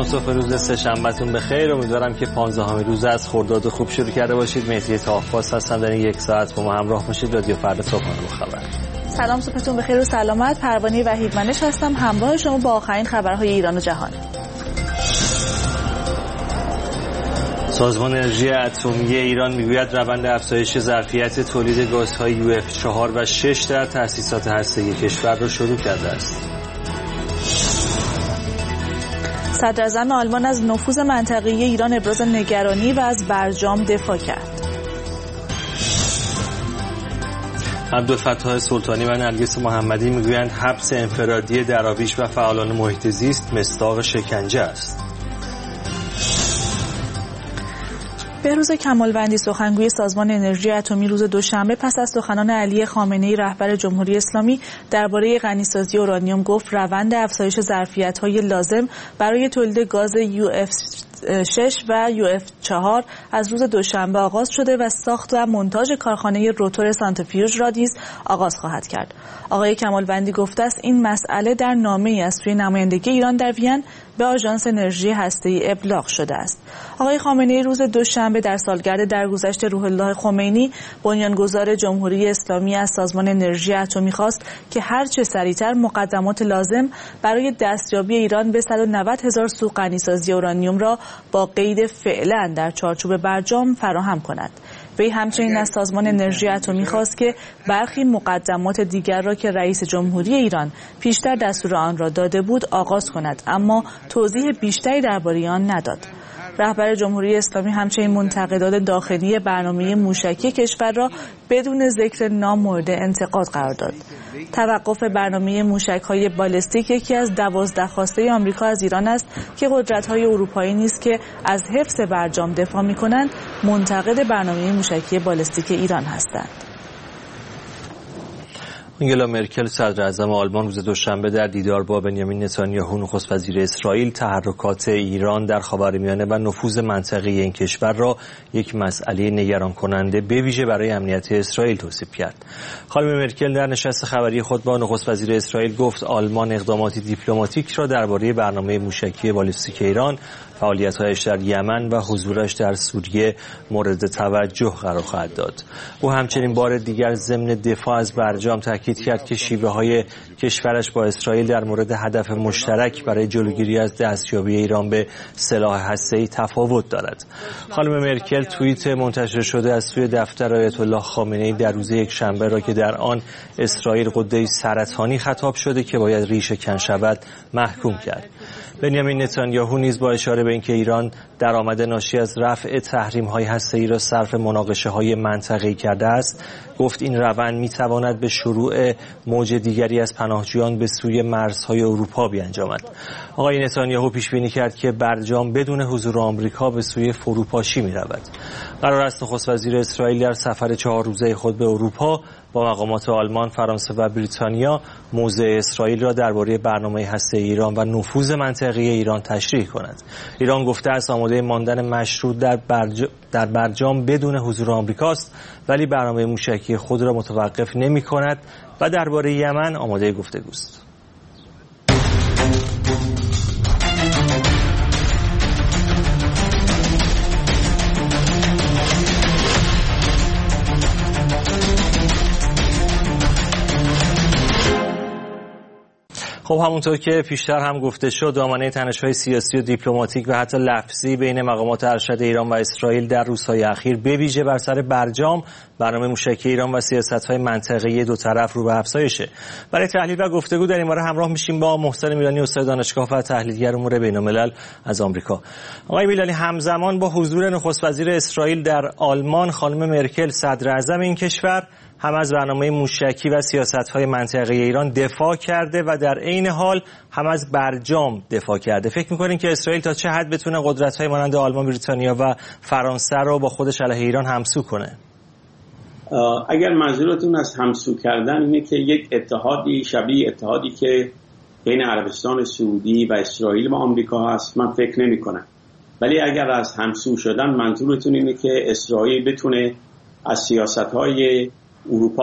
صبح روز سه‌شنبهتون بخیر. امیدوارم که 15 روز از خرداد خوب شروع کرده باشید. مهدی طاهرپاس هستم. در این یک ساعت با ما همراه باشید. رادیو فردا صبحانه خبر. سلام، صبحتون بخیر و سلامت. پروانه وحیدمنش هستم، همراه شما با آخرین خبرهای ایران و جهان. سازمان انرژی اتمی ایران میگوید روند افزایش ظرفیت تولید گازهای UF4 و 6 در تأسیسات هسته‌ای کشور را شروع کرده است. صدر اعظم آلمان از نفوذ منطقه‌ای ایران ابراز نگرانی و از برجام دفاع کرد. عبدالفتاح سلطانی و نرگس محمدی میگویند حبس انفرادی دراویش و فعالان محیط زیست مصداق شکنجه است. بهروز کمالوندی سخنگوی سازمان انرژی اتمی روز دوشنبه پس از سخنان علی خامنه‌ای رهبر جمهوری اسلامی درباره غنیسازی اورانیوم گفت روند افزایش ظرفیت‌های لازم برای تولید گاز UF6 و UF4 از روز دوشنبه آغاز شده و ساخت و مونتاژ کارخانه روتور سانتریفیوژ را نیز آغاز خواهد کرد. آقای کمالوندی گفته است این مسئله در نامه‌ای از سوی نمایندگی ایران در وین به آژانس انرژی هسته‌ای ابلاغ شده است. آقای خامنه‌ای روز دوشنبه در سالگرد درگذشت روح الله خمینی بنیانگذار جمهوری اسلامی از سازمان انرژی اتمی خواست که هر چه سریعتر مقدمات لازم برای دستیابی ایران به 190,000 سوخت غنیسازی اورانیوم را با قید فعلا در چارچوب برجام فراهم کند. وی همچنین از سازمان انرژی اتمی خواست که برخی مقدمات دیگر را که رئیس جمهوری ایران پیشتر دستور آن را داده بود آغاز کند، اما توضیح بیشتری درباره آن نداد. رهبر جمهوری اسلامی همچنین منتقدات داخلی برنامه موشکی کشور را بدون ذکر نام مورد انتقاد قرار داد. توقف برنامه موشک‌های بالستیک یکی از 12 خواسته آمریکا از ایران است که قدرت‌های اروپایی نیز که از حفظ برجام دفاع می‌کنند منتقد برنامه موشکی بالستیک ایران هستند. آنگلا مرکل صدر اعظم آلمان روز دوشنبه در دیدار با بنیامین نتانیاهو نخست وزیر اسرائیل تحرکات ایران در خاورمیانه و نفوذ منطقه‌ای این کشور را یک مسئله نگران کننده به ویژه برای امنیت اسرائیل توصیف کرد. خانم مرکل در نشست خبری خود با نخست وزیر اسرائیل گفت آلمان اقداماتی دیپلماتیک را درباره برنامه موشکی بالستیک ایران، فعالیت‌هایش در یمن و حضورش در سوریه مورد توجه قرار خواهد داد. او همچنین بار دیگر ضمن دفاع از برجام تاکید کرد که شیوه‌های کشورش با اسرائیل در مورد هدف مشترک برای جلوگیری از دستیابی ایران به سلاح هسته‌ای تفاوت دارد. خانم مرکل توییت منتشر شده از سوی دفتر آیت الله خامنه‌ای در روز یکشنبه را که در آن اسرائیل غده سرطانی خطاب شده که باید ریشه کن شود محکوم کرد. بنیامین نتانیاهو نیز با اشاره به اینکه ایران درآمد ناشی از رفع تحریم‌های هسته‌ای را صرف مناقشه‌های منطقه‌ای کرده است، گفت این روند می‌تواند به شروع موج دیگری از پناهجویان به سوی مرزهای اروپا بیانجامد. آقای نتانیاهو پیش بینی کرد که برجام بدون حضور آمریکا به سوی فروپاشی می‌رود. قرار است نخست وزیر اسرائیل در سفر 4 روزه خود به اروپا با مقامات آلمان، فرانسه و بریتانیا موضع اسرائیل را درباره برنامه هسته‌ای ایران و نفوذ منطقه‌ای ایران تشریح کند. ایران گفته است آماده ماندن مشروط در برجام بدون حضور آمریکاست، ولی برنامه موشکی خود را متوقف نمی‌کند و درباره یمن آماده گفتگوست. خب همونطور که پیشتر هم گفته شد دامنه تنش‌های سیاسی و دیپلماتیک و حتی لفظی بین مقامات ارشد ایران و اسرائیل در روزهای اخیر به ویژه بر سر برجام، برنامه موشکی ایران و سیاست‌های منطقه‌ای دو طرف رو به افزایشه. برای تحلیل و گفتگو در این باره همراه میشیم با محسن میلانی، استاد دانشگاه و تحلیلگر امور بین‌الملل از آمریکا. آقای میلانی، همزمان با حضور نخست وزیر اسرائیل در آلمان، خانم مرکل صدر اعظم این کشور هم از برنامه موشکی و سیاست‌های منطقه‌ای ایران دفاع کرده و در عین حال هم از برجام دفاع کرده. فکر می‌کنین که اسرائیل تا چه حد بتونه قدرت‌های مانند آلمان، بریتانیا و فرانسه رو با خودش علیه ایران همسو کنه؟ اگر منظورتون از همسو کردن اینه که یک اتحادی شبیه اتحادی که بین عربستان سعودی و اسرائیل و آمریکا هست، من فکر نمی‌کنم. ولی اگر از همسو شدن منظورتون اینه که اسرائیل بتونه از سیاست‌های اروپا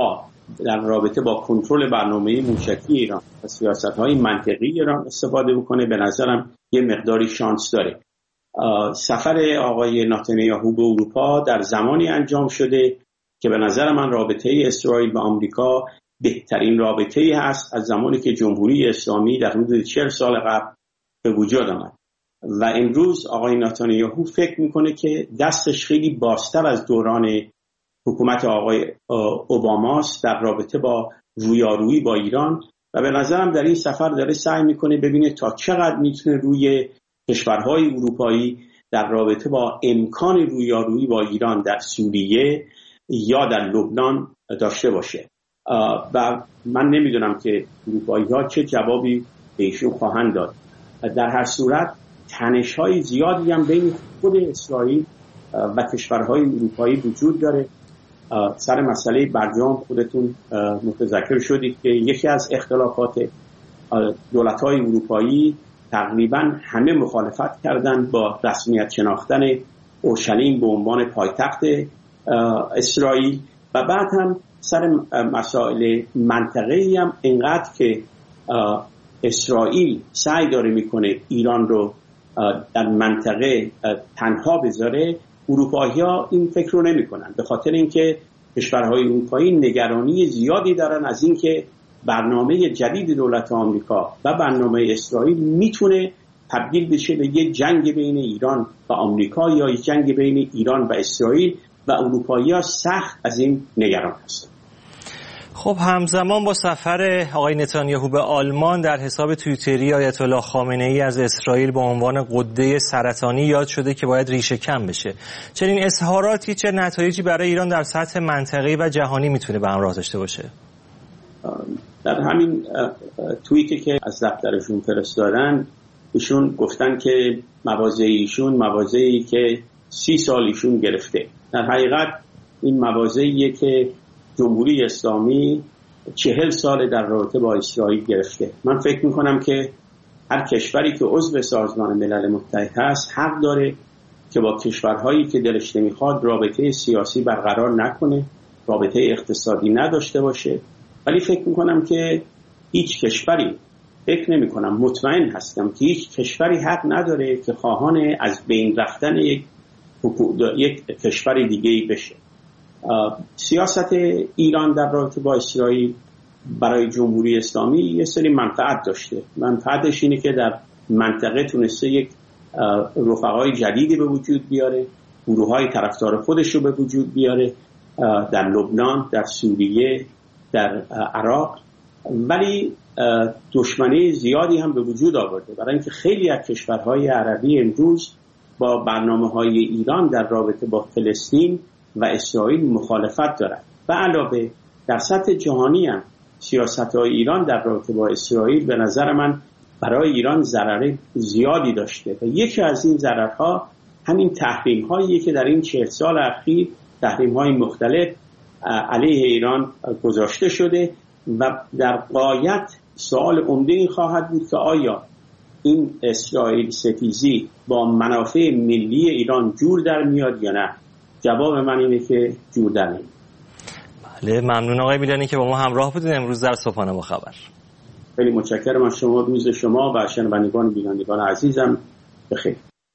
در رابطه با کنترل برنامه موشکی ایران و سیاست‌های منطقی ایران استفاده بکنه، به نظرم یه مقداری شانس داره. سفر آقای نتانیاهو به اروپا در زمانی انجام شده که به نظر من رابطه اسرائیل و آمریکا بهترین رابطه‌ای هست از زمانی که جمهوری اسلامی در حدود 40 سال قبل به وجود آمد و امروز آقای نتانیاهو فکر میکنه که دستش خیلی بازتر از دوران حکومت آقای اوباماست در رابطه با رویارویی با ایران و به نظرم در این سفر داره سعی میکنه ببینه تا چقدر میتونه روی کشورهای اروپایی در رابطه با امکان رویارویی با ایران در سوریه یا در لبنان داشته باشه و من نمیدونم که اروپایی‌ها چه جوابی به ایشون خواهند داد. در هر صورت تنش‌های زیادی هم بین خود اسرائیل و کشورهای اروپایی وجود داره. سر مسئله برجام خودتون متذکر شدید که یکی از اختلافات دولت‌های اروپایی تقریباً همه مخالفت کردند با رسمیت شناختن اورشلیم به عنوان پایتخت اسرائیل و بعد هم سر مسائل منطقه‌ای هم اینقدر که اسرائیل سعی داره میکنه ایران رو در منطقه تنها بذاره، اروپایی‌ها این فکر رو نمی‌کنن، به خاطر اینکه کشورهای اروپایی نگرانی زیادی دارن از اینکه برنامه جدید دولت آمریکا و برنامه اسرائیل میتونه تبدیل بشه به یک جنگ بین ایران و آمریکا یا یک جنگ بین ایران و اسرائیل و اروپایی‌ها سخت از این نگران هستند. خب همزمان با سفر آقای نتانیاهو به آلمان در حساب توییتری آیت الله خامنه‌ای از اسرائیل به عنوان غده سرطانی یاد شده که باید ریشه کم بشه. چنین اظهاراتی چه نتایجی برای ایران در سطح منطقه‌ای و جهانی میتونه به همراه داشته باشه؟ در همین توییتی که از دفترشون فرستادن ایشون گفتن که مواضع ایشون مواضعی که 30 سال ایشون گرفته. در حقیقت این مواضعیه که جمهوری اسلامی 40 سال در رابطه با اسرائیل گرفته. من فکر میکنم که هر کشوری که عضو سازمان ملل متحد هست حق داره که با کشورهایی که دلش نمیخواد رابطه سیاسی برقرار نکنه، رابطه اقتصادی نداشته باشه، ولی فکر میکنم که هیچ کشوری، فکر نمیکنم، مطمئن هستم که هیچ کشوری حق نداره که خواهان از بین رفتن یک کشور دیگه‌ای بشه. سیاست ایران در رابطه با اسرائیل برای جمهوری اسلامی یه سری منفعت داشته. منفعتش اینه که در منطقه تونسته یک رفقای جدیدی به وجود بیاره، گروه‌های طرفدار خودش رو به وجود بیاره در لبنان، در سوریه، در عراق، ولی دشمنی زیادی هم به وجود آورده برای اینکه خیلی از کشورهای عربی امروز با برنامه‌های ایران در رابطه با فلسطین و اسرائیل مخالفت دارند و علاوه در سطح جهانی هم سیاست‌های ایران در رابطه با اسرائیل به نظر من برای ایران ضرر زیادی داشته و یکی از این ضررها همین تحریم‌هایی که در این 40 سال اخیر تحریم‌های مختلف علیه ایران گذاشته شده و در غایت سوال عمده این خواهد بود که آیا این اسرائیل ستیزی با منافع ملی ایران جور در میاد یا نه؟ جواب من اینه که جور در نمیاد. بله، ممنون آقای میلانی که با ما همراه بودید امروز در صبحانه با خبر. خیلی متشکرم از شما، روز شما و شنوندگان بینندگان عزیزم بخیر.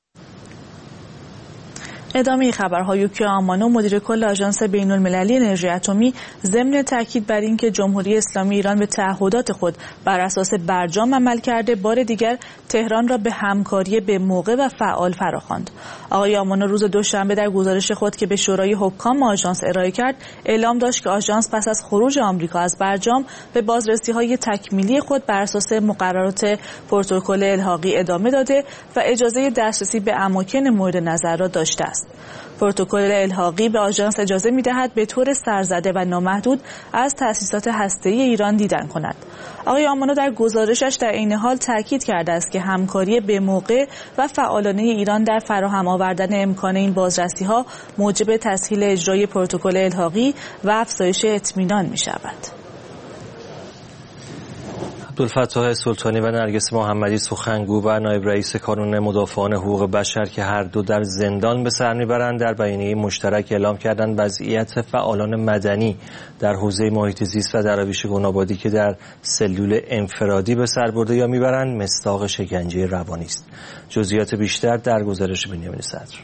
ادامه خبرها. یوکیا آمانو مدیر کل آژانس بین‌المللی انرژی اتمی ضمن تاکید بر اینکه جمهوری اسلامی ایران به تعهدات خود بر اساس برجام عمل کرده، بار دیگر تهران را به همکاری به موقع و فعال فراخواند. آقای آمانو روز دوشنبه در گزارش خود که به شورای حکام آژانس ارائه کرد، اعلام داشت که آژانس پس از خروج آمریکا از برجام به بازرسی‌های تکمیلی خود بر اساس مقررات پروتکل الحاقی ادامه داده و اجازه دسترسی به اماکن مورد نظر را داشته است. پروتکل الحاقی به آژانس اجازه می‌دهد به طور سرزده و نامحدود از تأسیسات هسته‌ای ایران دیدن کند. آقای آمانو در گزارشش در عین حال تاکید کرده است که همکاری به موقع و فعالانه ایران در فراهم آوردن امکان این بازرسی‌ها موجب تسهیل اجرای پروتکل الحاقی و افزایش اطمینان می‌شود. عبدالفتاح سلطانی و نرگس محمدی سخنگو و نایب رئیس کانون مدافعان حقوق بشر که هر دو در زندان به سر میبرند در بیانیه مشترک اعلام کردند وضعیت فعالان مدنی در حوزه محیط زیست و دراویش گنابادی که در سلول انفرادی به سر برده یا میبرند مصداق شکنجه روانی است. جزئیات بیشتر در گزارش بنیامین صدر.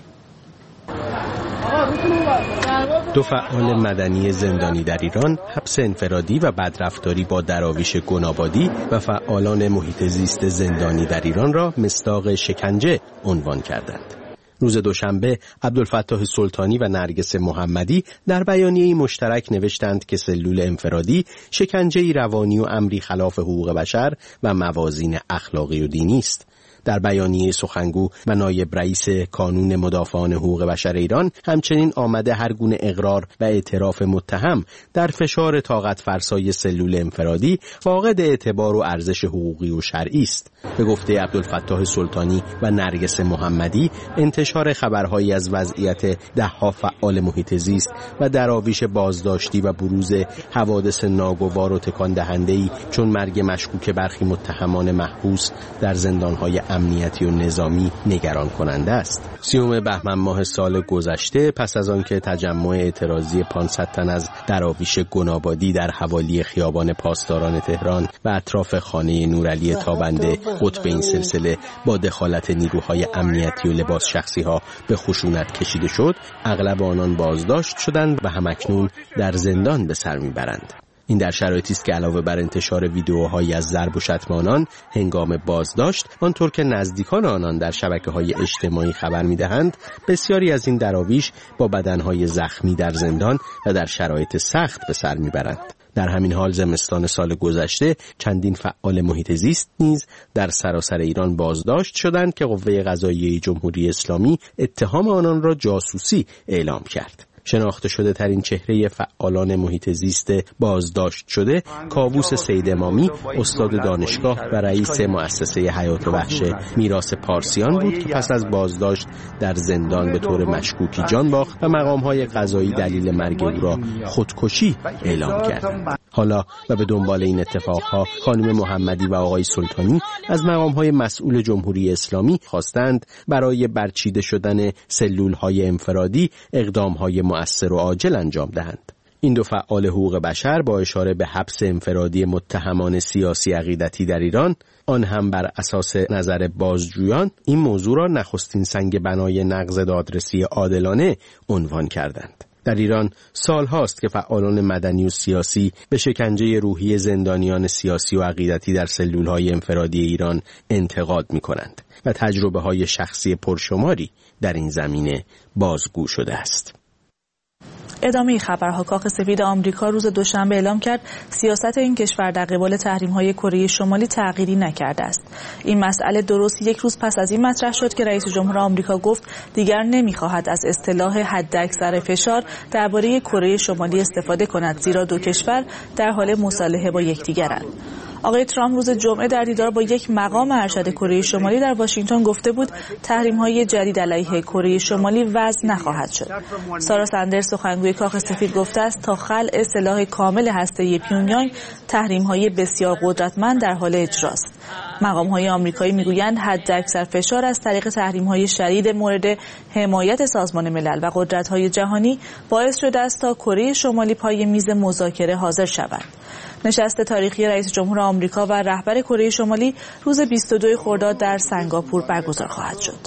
دو فعال مدنی زندانی در ایران حبس انفرادی و بدرفتاری با دراویش گنابادی و فعالان محیط زیست زندانی در ایران را مصداق شکنجه عنوان کردند. روز دوشنبه عبدالفتاح سلطانی و نرگس محمدی در بیانیه‌ای مشترک نوشتند که سلول انفرادی شکنجه‌ای روانی و امری خلاف حقوق بشر و موازین اخلاقی و دینی است. در بیانیه سخنگو و نایب رئیس کانون مدافعان حقوق بشر ایران همچنین آمده هر گونه اقرار و اعتراف متهم در فشار طاقت فرسای سلول انفرادی فاقد اعتبار و ارزش حقوقی و شرعی است. به گفته عبدالفتاح سلطانی و نرگس محمدی، انتشار خبرهایی از وضعیت ده‌ها فعال محیط زیست و دراویش بازداشتی و بروز حوادث ناگوار و تکان دهنده‌ای چون مرگ مشکوک برخی متهمان محبوس در زندان‌های امنیتی و نظامی نگران کننده است. 30 بهمن ماه سال گذشته پس از آنکه تجمع اعتراضی 500 تن از دراویش گنابادی در حوالی خیابان پاسداران تهران و اطراف خانه نورعلی تابنده قطب این سلسله با دخالت نیروهای امنیتی و لباس شخصی ها به خشونت کشیده شد، اغلب آنان بازداشت شدند و همکنون در زندان به سر میبرند. این در شرایطی است که علاوه بر انتشار ویدیوهایی از ضرب و شتم آنان هنگام بازداشت، آنطور که نزدیکان آنان در شبکه‌های اجتماعی خبر می‌دهند، بسیاری از این دراویش با بدنهای زخمی در زندان و در شرایط سخت به سر می‌برند. در همین حال زمستان سال گذشته چندین فعال محیط زیست نیز در سراسر ایران بازداشت شدند که قوه قضاییه جمهوری اسلامی اتهام آنان را جاسوسی اعلام کرد. شناخته شده ترین چهره فعالان محیط زیست بازداشت شده کاووس سید امامی، استاد دانشگاه و رئیس مؤسسه حیات وحش میراث پارسیان بود که پس از بازداشت در زندان به طور مشکوکی جان باخت و مقام‌های قضایی دلیل مرگ او را خودکشی اعلام کردند. حالا و به دنبال این اتفاقها خانم محمدی و آقای سلطانی از مقام‌های مسئول جمهوری اسلامی خواستند برای برچیده شدن سلول‌های انفرادی اقدام‌های مؤثر و عاجل انجام دهند. این دو فعال حقوق بشر با اشاره به حبس انفرادی متهمان سیاسی عقیدتی در ایران، آن هم بر اساس نظر بازجویان، این موضوع را نخستین سنگ بنای نقض دادرسی عادلانه عنوان کردند. در ایران سال هاست که فعالان مدنی و سیاسی به شکنجه روحی زندانیان سیاسی و عقیدتی در سلول‌های انفرادی ایران انتقاد می‌کنند و تجربه‌های شخصی پرشماری در این زمینه بازگو شده است. ادامه خبرها. کاخ سفید آمریکا روز دوشنبه اعلام کرد سیاست این کشور در قبال تحریم‌های کره شمالی تغییری نکرده است. این مسئله درست یک روز پس از این مطرح شد که رئیس جمهور آمریکا گفت دیگر نمی‌خواهد از اصطلاح حداکثر فشار درباره کره شمالی استفاده کند، زیرا دو کشور در حال مصالحه با یکدیگرند. آقای ترامپ روز جمعه در دیدار با یک مقام ارشد کره شمالی در واشنگتن گفته بود تحریم‌های جدید علیه کره شمالی وضع نخواهد شد. سارا سندرز سخنگوی کاخ سفید گفته است تا خلع سلاح کامل هسته‌ای پیونگیانگ تحریم‌های بسیار قدرتمند در حال اجراست. مقام‌های آمریکایی میگویند حداکثر فشار از طریق تحریم‌های شدید مورد حمایت سازمان ملل و قدرت‌های جهانی باعث شده است تا کره شمالی پای میز مذاکره حاضر شود. نشست تاریخی رئیس جمهور آمریکا و رهبر کره شمالی روز 22 خرداد در سنگاپور برگزار خواهد شد.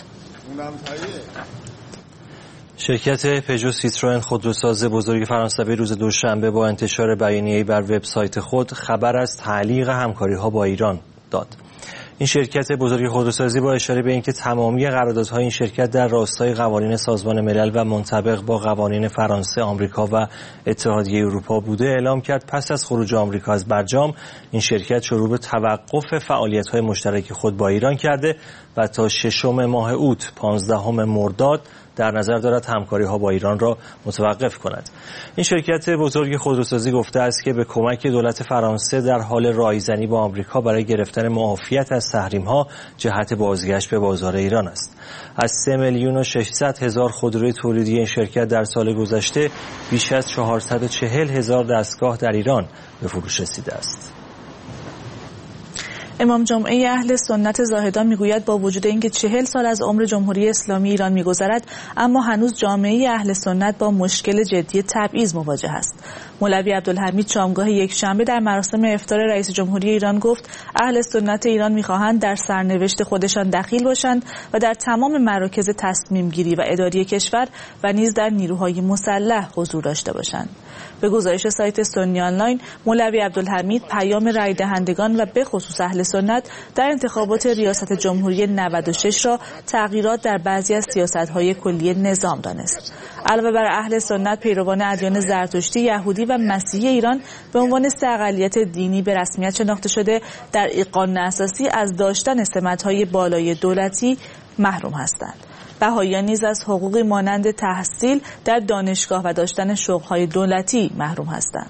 شرکت پژو سیتروئن خودروساز بزرگ فرانسوی روز دوشنبه با انتشار بیانیه‌ای بر وبسایت خود خبر از تعلیق همکاری‌ها با ایران داد. این شرکت بزرگ خودروسازی با اشاره به اینکه تمامی قراردادهای این شرکت در راستای قوانین سازمان ملل و منطبق با قوانین فرانسه، آمریکا و اتحادیه اروپا بوده اعلام کرد پس از خروج آمریکا از برجام این شرکت شروع به توقف فعالیت‌های مشترک خود با ایران کرده و تا 6 ماه اوت 15 مرداد در نظر دارد همکاری‌ها با ایران را متوقف کند. این شرکت بزرگ خودروسازی گفته است که به کمک دولت فرانسه در حال رایزنی با آمریکا برای گرفتن معافیت از تحریم‌ها جهت بازگشت به بازار ایران است. از 3,600,000 خودروی تولیدی این شرکت در سال گذشته بیش از 440,000 دستگاه در ایران به فروش رسیده است. امام جمعه اهل سنت زاهدان میگوید با وجود اینکه 40 سال از عمر جمهوری اسلامی ایران میگذرد، اما هنوز جامعه اهل سنت با مشکل جدی تبعیض مواجه است. مولوی عبدالحمید شامگاه یکشنبه در مراسم افطار رئیس جمهوری ایران گفت اهل سنت ایران میخواهند در سرنوشت خودشان دخیل باشند و در تمام مراکز تصمیم گیری و اداری کشور و نیز در نیروهای مسلح حضور داشته باشند. به گزارش سایت سنی آنلاین، مولوی عبدالحمید پیام رای دهندگان و به خصوص اهل سنت در انتخابات ریاست جمهوری 96 را تغییرات در بعضی از سیاست‌های کلی نظام دانست. علاوه بر اهل سنت، پیروان ادیان زرتشتی، یهودی و مسیحی ایران به عنوان 3 اقلیت دینی به رسمیت شناخته شده در این قانون اساسی از داشتن سمت‌های بالای دولتی محروم هستند. بهائیان نیز از حقوقی مانند تحصیل در دانشگاه و داشتن شغل‌های دولتی محروم هستند.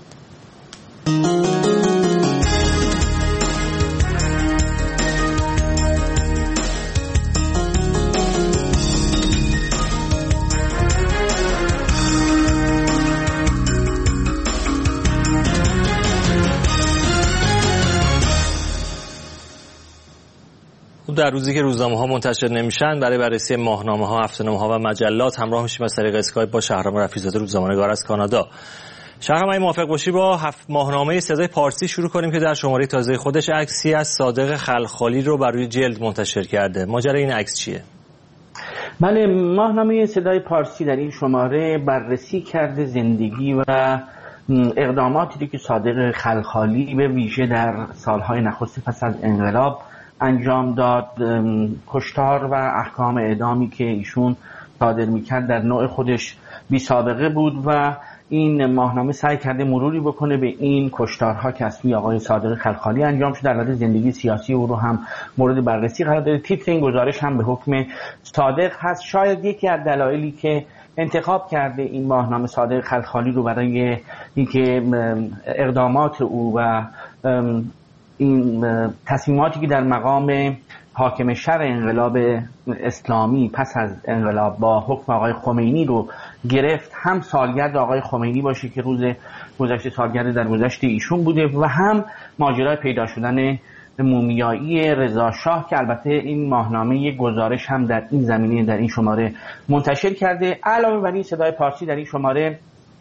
در روزی که روزنامه‌ها منتشر نمیشن، برای بررسی ماهنامه‌ها، هفته‌نامه‌ها و مجلات همراه میشیم از طریق اسکایپ با شهرام رفیع‌زاده، روزنامه‌نگار از کانادا. شهرام، اگه موافق باشی با ماهنامه صدای پارسی شروع کنیم که در شماره تازه خودش عکسی از صادق خلخالی رو بر روی جلد منتشر کرده. ماجرای این عکس چیه؟ بله، ماهنامه صدای پارسی در این شماره بررسی کرده زندگی و اقداماتی که صادق خلخالی به ویژه در سالهای نخست پس از انقلاب انجام داد، کشتار و احکام اعدامی که ایشون صادر میکرد در نوع خودش بی سابقه بود و این ماهنامه سعی کرده مروری بکنه به این کشتارها که از سوی آقای صادق خلخالی انجام شده، در زندگی سیاسی او رو هم مورد بررسی قرار داده. تیتر این گزارش هم به حکم صادق هست. شاید یکی از دلایلی که انتخاب کرده این ماهنامه صادق خلخالی رو برای اینکه اقدامات او و این تصمیماتی که در مقام حاکم شرع انقلاب اسلامی پس از انقلاب با حکم آقای خمینی رو گرفت، هم سالگرد آقای خمینی باشه که روز گذشته سالگرد در گذشته ایشون بوده و هم ماجرای پیدا شدن مومیایی رضا شاه که البته این ماهنامه یک گزارش هم در این زمینه در این شماره منتشر کرده. علاوه بر این صدای پارسی در این شماره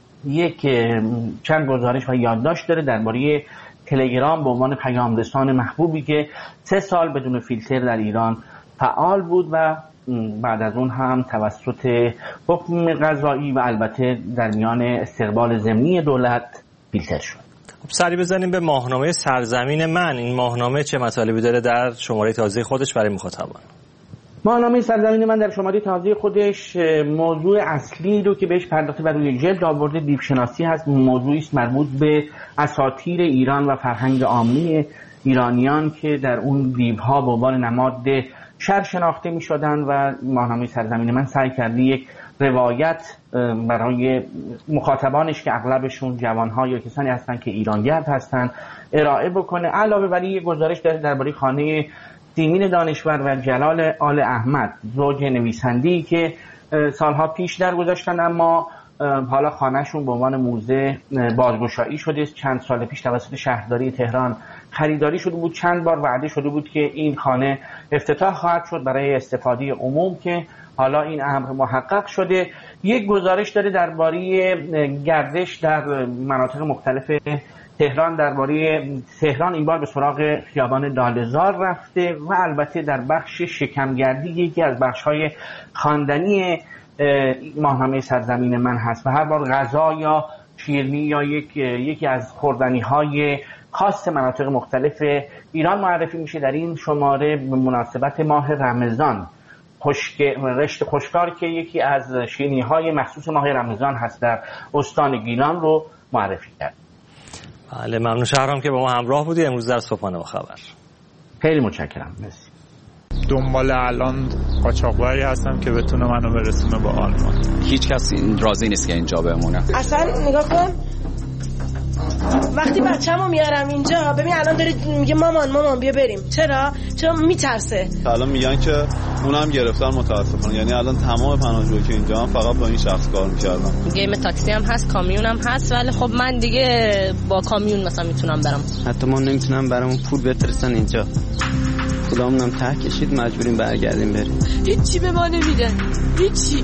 چند گزارش و یادداشت داره درباره تلگرام به عنوان پیامرسان محبوبی که 3 سال بدون فیلتر در ایران فعال بود و بعد از اون هم توسط حکم قضایی و البته در میان استقبال ضمنی دولت فیلتر شد. سری بزنیم به ماهنامه سرزمین من. این ماهنامه چه مطالبی داره در شماره تازه خودش برای مخاطبان؟ ماهنامه سرزمین من در شماره تازه خودش موضوع اصلی رو که بهش پرداخته بر روی جلد آورده دیوشناسی هست. موضوعی است مربوط به اساطیر ایران و فرهنگ عامی ایرانیان که در اون دیوها به عنوان نماد شر شناخته می شدن و ماهنامه سرزمین من سعی کرده یک روایت برای مخاطبانش که اغلبشون جوانها یا کسانی هستن که ایرانگرد هستن ارائه بکنه. علاوه بر این گزارش درباره خانه سیمین دانشور و جلال آل احمد، زوج نویسنده‌ای که سالها پیش درگذشتن اما حالا خانهشون به عنوان موزه بازگشایی شده. چند سال پیش توسط شهرداری تهران خریداری شده بود. چند بار وعده شده بود که این خانه افتتاح خواهد شد برای استفاده عموم که حالا این امر محقق شده. یک گزارش داره درباره گردش در مناطق مختلف تهران، درباره تهران این بار به سراغ خیابان لاله‌زار رفته و البته در بخش شکمگردی یکی از بخش‌های خواندنی ماهنامه سرزمین من هست و هر بار غذا یا شیرینی یا یکی از خوردنی‌های خاص مناطق مختلف ایران معرفی میشه. در این شماره به مناسبت ماه رمضان رشت خشکار که یکی از شیرینی‌های مخصوص ماه رمضان هست در استان گیلان رو معرفی کرد. بله، ممنون شهرام که با ما همراه بودی امروز در صبحانه با خبر. خیلی متشکرم. مرسی. دنبال الان قاچاقبری هستم که بتونه منو برسونه به آلمان. هیچ کس راضی نیست که اینجا بمونه. اصلا نگاه کن وقتی بچه‌مو میارم اینجا ببین الان داره میگه مامان بیا بریم. چرا میترسه. الان میگن که اونم گرفتن متاسفانه، یعنی الان تمام پناهجویی که اینجا فقط با این شخص کار می‌کردم. گیم تاکسی هم هست، کامیون هم هست، ولی خب من دیگه با کامیون مثلا میتونم برم. حتی ما نمیتونم برامون پول بفرستن اینجا. خودمونم ته کشید مجبوریم برگردیم بریم. هیچی به ما نمیدن. هیچی.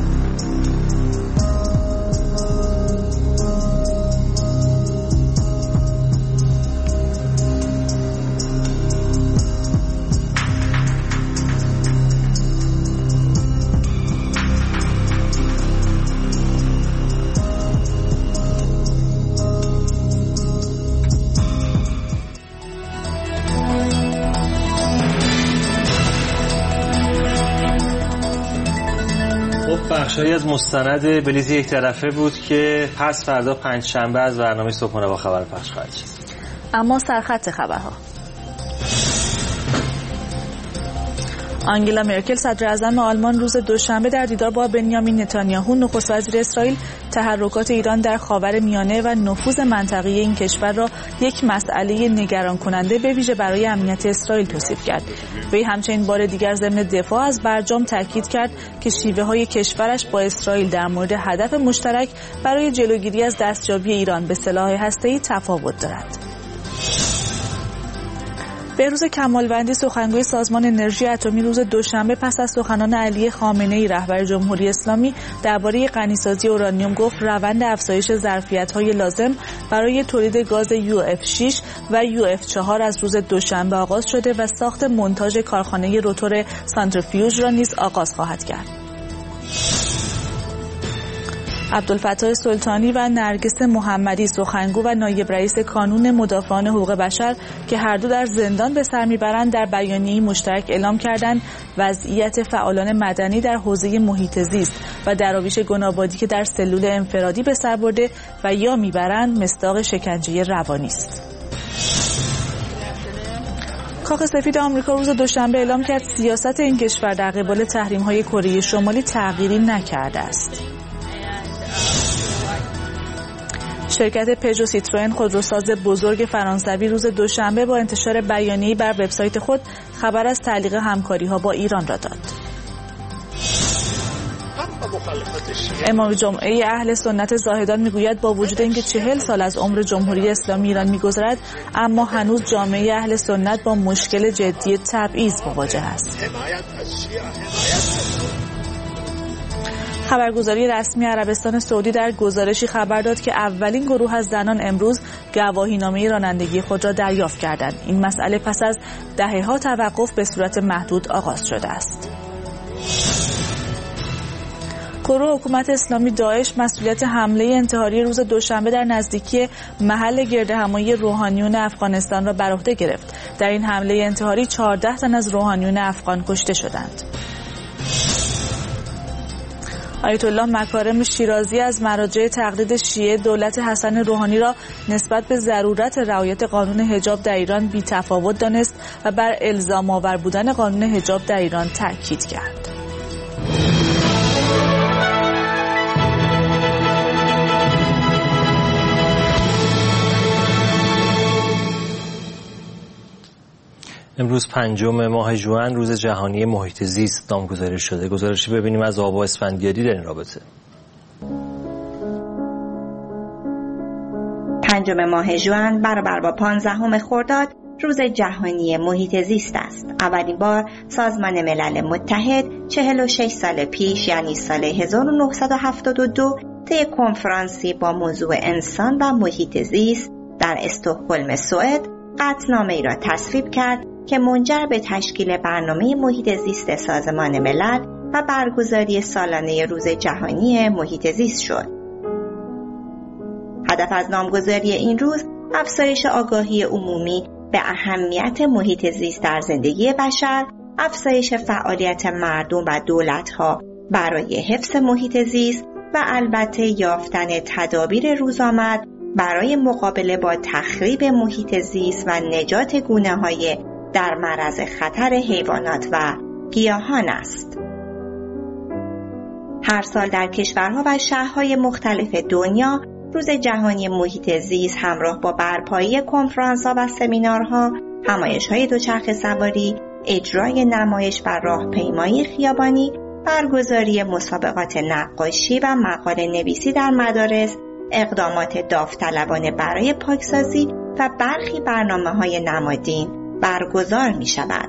بخشی از مستند بلیز یک طرفه بود که پس فردا پنجشنبه از برنامه صبحانه با خبر پخش خواهد شد. اما سرخط خبرها: آنگلا مرکل صدر اعظم آلمان روز دوشنبه در دیدار با بنیامین نتانیاهو نخست وزیر اسرائیل تحرکات ایران در خاورمیانه و نفوذ منطقه‌ای این کشور را یک مسئله نگران کننده به ویژه برای امنیت اسرائیل توصیف کرد. وی همچنین بار دیگر ضمن دفاع از برجام تاکید کرد که شیوه‌های کشورش با اسرائیل در مورد هدف مشترک برای جلوگیری از دستیابی ایران به سلاح هسته‌ای تفاوت دارد. بهروز کمالوندی سخنگوی سازمان انرژی اتمی روز دوشنبه پس از سخنان علی خامنه‌ای رهبر جمهوری اسلامی درباره غنیسازی اورانیوم گفت روند افزایش ظرفیت‌های لازم برای تولید گاز UF6 و UF4 از روز دوشنبه آغاز شده و ساخت مونتاژ کارخانه روتور سانتریفیوژ را نیز آغاز خواهد کرد. عبدالفتاح سلطانی و نرگس محمدی سخنگو و نایب رئیس کانون مدافعان حقوق بشر که هر دو در زندان به سر میبرند در بیانیه‌ای مشترک اعلام کردند وضعیت فعالان مدنی در حوزه محیط زیست و دراویش گنابادی که در سلول انفرادی به سر برده و یا میبرند مصداق شکنجه روانی است. کاخ سفید آمریکا روز دوشنبه اعلام کرد سیاست این کشور در قبال تحریم‌های کره شمالی تغییری نکرده است. شرکت پژو سیتروئن خودروساز بزرگ فرانسوی روز دوشنبه با انتشار بیانیه‌ای بر وبسایت خود خبر از تعلیق همکاری‌ها با ایران را داد. امام جمعه اهل سنت زاهدان میگوید با وجود اینکه 40 سال از عمر جمهوری اسلامی ایران میگذرد اما هنوز جامعه اهل سنت با مشکل جدی تبعیض مواجه است. خبرگزاری رسمی عربستان سعودی در گزارشی خبر داد که اولین گروه از زنان امروز گواهینامه رانندگی خود را دریافت کردند. این مسئله پس از دهه‌ها توقف به صورت محدود آغاز شده است. گروه حکومت اسلامی داعش مسئولیت حمله انتحاری روز دوشنبه در نزدیکی محل گردهمایی روحانیون افغانستان را بر عهده گرفت. در این حمله انتحاری 14 تن از روحانیون افغان کشته شدند. آیت الله مکارم شیرازی از مراجع تقلید شیعه دولت حسن روحانی را نسبت به ضرورت رعایت قانون حجاب در ایران بی‌تفاوت دانست و بر الزام آور بودن قانون حجاب در ایران تاکید کرد. امروز 5 ماه ژوئن روز جهانی محیط زیست نامگذاری شده. گزارشی ببینیم از آوا اسفندیاری در این رابطه. 5 ماه ژوئن برابر با 15 خرداد روز جهانی محیط زیست است. اولین بار سازمان ملل متحد 46 سال پیش یعنی سال 1972 طی کنفرانسی با موضوع انسان و محیط زیست در استکهلم سوئد قطعنامه‌ای را تصویب کرد که منجر به تشکیل برنامه محیط زیست سازمان ملل و برگزاری سالانه روز جهانی محیط زیست شد. هدف از نامگذاری این روز افزایش آگاهی عمومی به اهمیت محیط زیست در زندگی بشر، افزایش فعالیت مردم و دولت‌ها برای حفظ محیط زیست و البته یافتن تدابیر روزآمد برای مقابله با تخریب محیط زیست و نجات گونه‌های در معرض خطر حیوانات و گیاهان است. هر سال در کشورها و شهرهای مختلف دنیا روز جهانی محیط زیست همراه با برپایی کنفرانس‌ها و سمینارها، همایش‌های دوچرخه سواری، اجرای نمایش و راهپیمایی خیابانی، برگزاری مسابقات نقاشی و مقاله نویسی در مدارس، اقدامات داوطلبانه برای پاکسازی و برخی برنامه‌های نمادین برگزار می‌شود.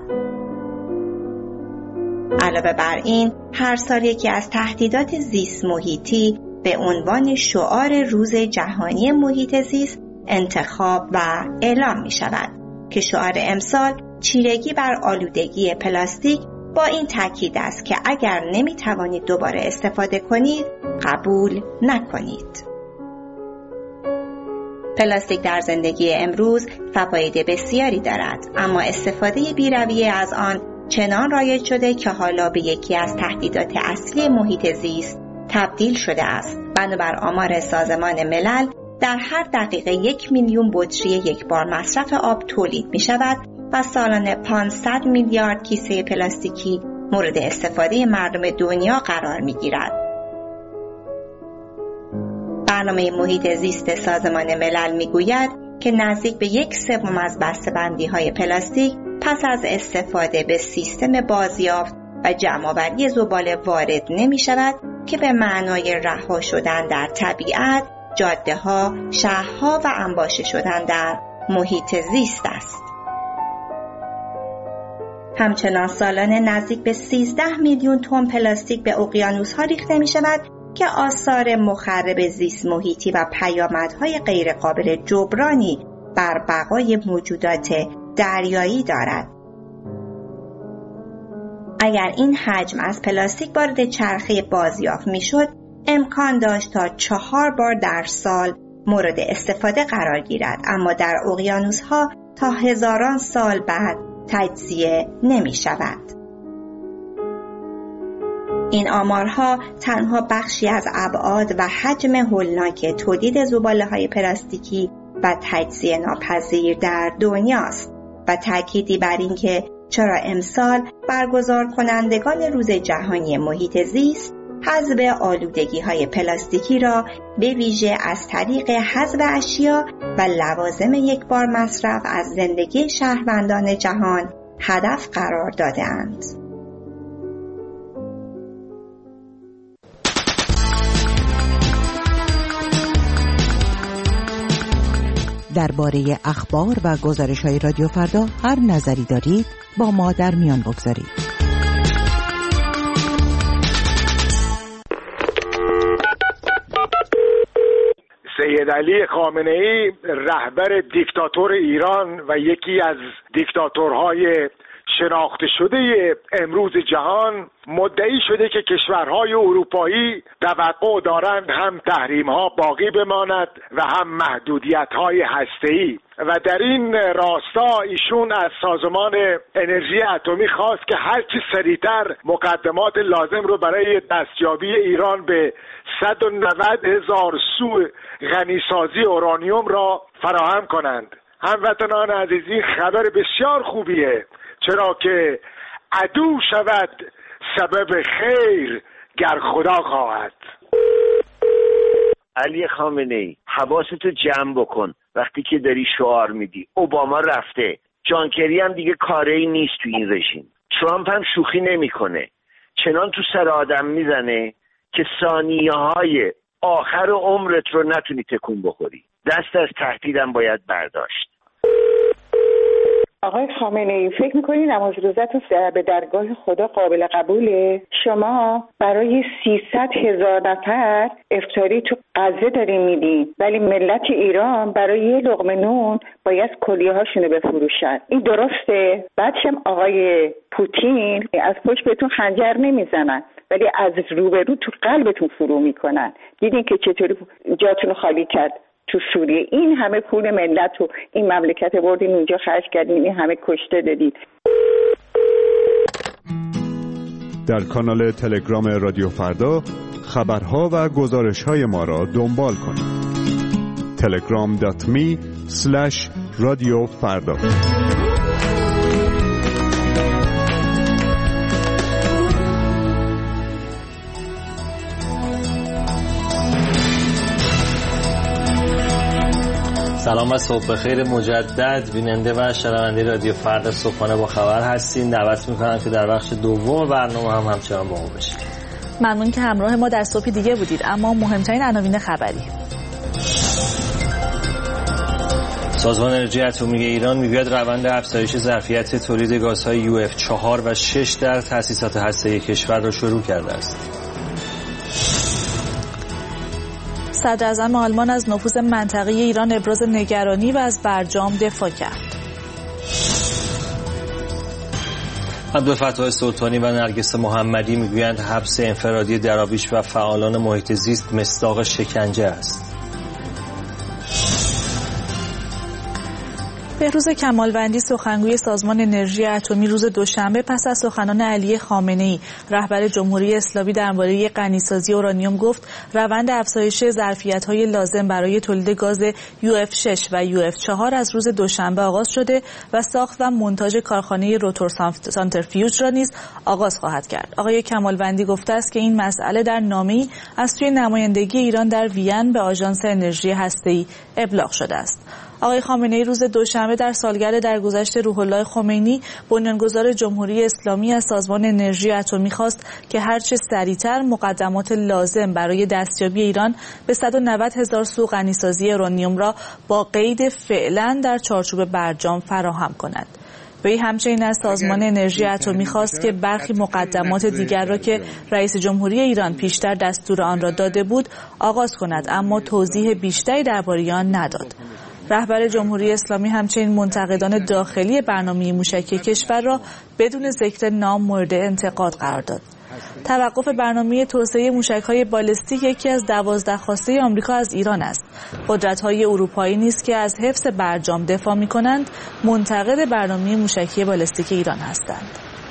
علاوه بر این، هر سال یکی از تهدیدات زیست محیطی به عنوان شعار روز جهانی محیط زیست انتخاب و اعلام می‌شود که شعار امسال چیرگی بر آلودگی پلاستیک با این تاکید است که اگر نمی‌توانید دوباره استفاده کنید، قبول نکنید. پلاستیک در زندگی امروز فواید بسیاری دارد، اما استفاده بی‌رویه از آن چنان رایج شده که حالا به یکی از تهدیدات اصلی محیط زیست تبدیل شده است. بنابر آمار سازمان ملل در هر دقیقه 1 میلیون بطری یکبار مصرف آب تولید می شود و سالانه 500 میلیارد کیسه پلاستیکی مورد استفاده مردم دنیا قرار می گیرد. برنامه محیط زیست سازمان ملل می گوید که نزدیک به 1/3 از بسته‌بندی‌های پلاستیک پس از استفاده به سیستم بازیافت و جمع‌آوری زباله وارد نمی شود که به معنای رها شدن در طبیعت، جاده‌ها، شهرها و انباشته شدن در محیط زیست است. همچنان سالانه نزدیک به 13 میلیون تن پلاستیک به اقیانوس‌ها ریخته می شود که آثار مخرب زیست محیطی و پیامدهای غیرقابل جبرانی بر بقای موجودات دریایی دارد. اگر این حجم از پلاستیک وارد چرخه بازیافت میشد، امکان داشت تا 4 بار در سال مورد استفاده قرار گیرد، اما در اقیانوس‌ها تا هزاران سال بعد تجزیه نمی شود. این آمارها تنها بخشی از ابعاد و حجم هولناک تولید زباله‌های پلاستیکی و تجزیه ناپذیر در دنیاست و تأکیدی بر این که چرا امسال برگزار کنندگان روز جهانی محیط زیست حذف آلودگی‌های پلاستیکی را به ویژه از طریق حذف اشیا و لوازم یکبار مصرف از زندگی شهروندان جهان هدف قرار داده‌اند. درباره اخبار و گزارش‌های رادیو فردا هر نظری دارید با ما در میان بگذارید. سید علی خامنه‌ای رهبر دیکتاتور ایران و یکی از دیکتاتورهای شناخته شده امروز جهان مدعی شده که کشورهای اروپایی توقع دارند هم تحریم‌ها باقی بماند و هم محدودیت‌های هسته‌ای و در این راستا ایشون از سازمان انرژی اتمی خواست که هرچی سریعتر مقدمات لازم رو برای دستیابی ایران به 190,000 سو غنیسازی اورانیوم را فراهم کنند. هموطنان عزیز، این خبر بسیار خوبیه، چرا که عدو شود سبب خیر گر خدا خواهد. علی خامنه‌ای، حواستو جمع بکن وقتی که داری شعار میدی. اوباما رفته، جان کری هم دیگه کاری نیست تو این رژیم، ترامپ هم شوخی نمیکنه، چنان تو سر آدم میزنه که ثانیه‌های آخر عمرت رو نتونی تکون بخوری. دست از تهدیدم باید برداشت. آقای خامنه‌ای، فکر میکنی نماز روزتون به درگاه خدا قابل قبوله؟ شما برای 300,000 نفر افطاری تو غزه دارین میدین، ولی ملت ایران برای یه لقمه نون باید کلیه هاشونو بفروشن. این درسته؟ بعدشم آقای پوتین از پشت بهتون خنجر نمیزنن، ولی از روبرو تو قلبتون فرو میکنن. دیدین که چطوری جاتون خالی کرد تو سوریه؟ این همه پول ملت و این مملکت بردین اونجا خرج کردین، این همه کشته دادید. در کانال تلگرام رادیو فردا خبرها و گزارش‌های ما را دنبال کنید. telegram.me/radiofarda سلام و صبح بخیر مجدد بیننده و شنونده رادیو فردا صبحانه با خبر هستین. دعوت میکنم که در بخش دوم برنامه هم همچنان با ما باشید. ممنون که همراه ما در صبح دیگه بودید. اما مهمترین عناوین خبری. سازمان انرژی اتمی ایران میگوید روند افزایش ظرفیت تولید گازهای UF4 و 6 در تأسیسات هسته‌ای کشور را شروع کرده است. صدر اعظم آلمان از نفوذ منطقه‌ای ایران ابراز نگرانی و از برجام دفاع کرد. عبدالفتاح سلطانی و نرگس محمدی میگویند حبس انفرادی دراویش و فعالان محیط زیست مصداق شکنجه است. بهروز کمالوندی سخنگوی سازمان انرژی اتمی روز دوشنبه پس از سخنان علی خامنه‌ای رهبر جمهوری اسلامی درباره غنیسازی اورانیوم گفت روند افزایش ظرفیت‌های لازم برای تولید گاز UF6 و UF4 از روز دوشنبه آغاز شده و ساخت و مونتاژ کارخانه روتور سانترفیوژ را نیز آغاز خواهد کرد. آقای کمالوندی گفته است که این مسئله در نامه‌ای از سوی نمایندگی ایران در وین به آژانس انرژی هسته‌ای ابلاغ شده است. آقای خامنه‌ای روز دوشنبه در سالگرد درگذشت روح الله خمینی بنیانگذار جمهوری اسلامی از سازمان انرژی اتمی خواست که هرچه سریعتر مقدمات لازم برای دستیابی ایران به 190,000 سو غنیسازی اورانیوم را با قید فعلا در چارچوب برجام فراهم کند. وی همچنین از سازمان انرژی اتمی خواست که برخی مقدمات دیگر را که رئیس جمهوری ایران پیشتر دستور آن را داده بود آغاز کند، اما توضیح بیشتری درباره آن نداد. رهبر جمهوری اسلامی همچنین منتقدان داخلی برنامه موشکی کشور را بدون ذکر نام مورد انتقاد قرار داد. توقف برنامه توسعه موشک‌های بالستیک یکی از 12 خواسته آمریکا از ایران است. قدرت‌های اروپایی نیز که از حفظ برجام دفاع می‌کنند، منتقد برنامه موشکی بالستیک ایران هستند.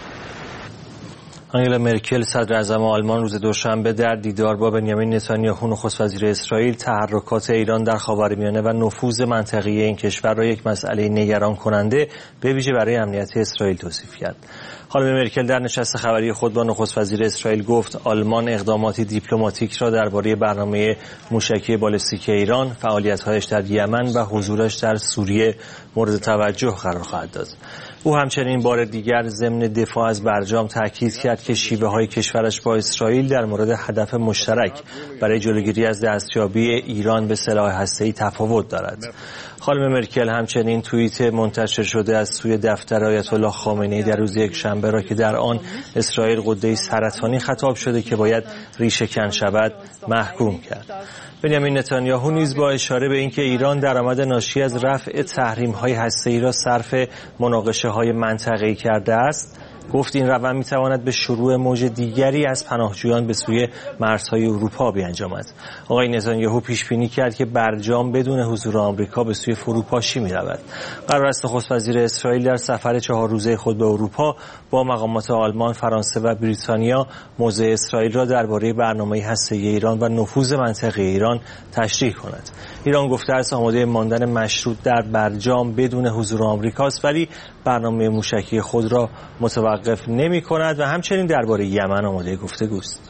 آنگلا مرکل صدر اعظم آلمان روز دوشنبه در دیدار با بنیامین نتانیاهو نخست وزیر اسرائیل تحرکات ایران در خاورمیانه و نفوذ منطقه‌ای این کشور را یک مسئله نگران کننده به ویژه برای امنیت اسرائیل توصیف کرد. خانم مرکل در نشست خبری خود با نخست وزیر اسرائیل گفت آلمان اقداماتی دیپلماتیک را درباره برنامه موشکی بالستیک ایران، فعالیت‌هایش در یمن و حضورش در سوریه مورد توجه قرار خواهد داد. او همچنین بار دیگر ضمن دفاع از برجام تاکید کرد که شیوه‌های کشورش با اسرائیل در مورد هدف مشترک برای جلوگیری از دستیابی ایران به سلاح هسته‌ای تفاوت دارد. خانم مرکل همچنین توییت منتشر شده از سوی دفتر آیت الله خامنه‌ای در روز یکشنبه را که در آن اسرائیل غده سرطانی خطاب شده که باید ریشه‌کن شود محکوم کرد. بنیامین نتانیاهو نیز با اشاره به اینکه ایران درآمد ناشی از رفع تحریم‌های هسته‌ای را صرف مناقشه‌های منطقه‌ای کرده است، گفت این روند می‌تواند به شروع موج دیگری از پناهجویان به سوی مرزهای اروپا بیانجامد. آقای نتانیاهو پیش بینی کرد که برجام بدون حضور آمریکا به سوی فروپاشی می‌رود. قرار است نخست وزیر اسرائیل در سفر 4 روزه خود به اروپا با مقامات آلمان، فرانسه و بریتانیا موضع اسرائیل را درباره برنامه هسته‌ای ایران و نفوذ منطقه ایران تشریح کند. ایران گفته است آماده ماندن مشروط در برجام بدون حضور آمریکاست، ولی برنامه موشکی خود را متوقف نمی‌کند و همچنین درباره یمن آماده گفتگوست.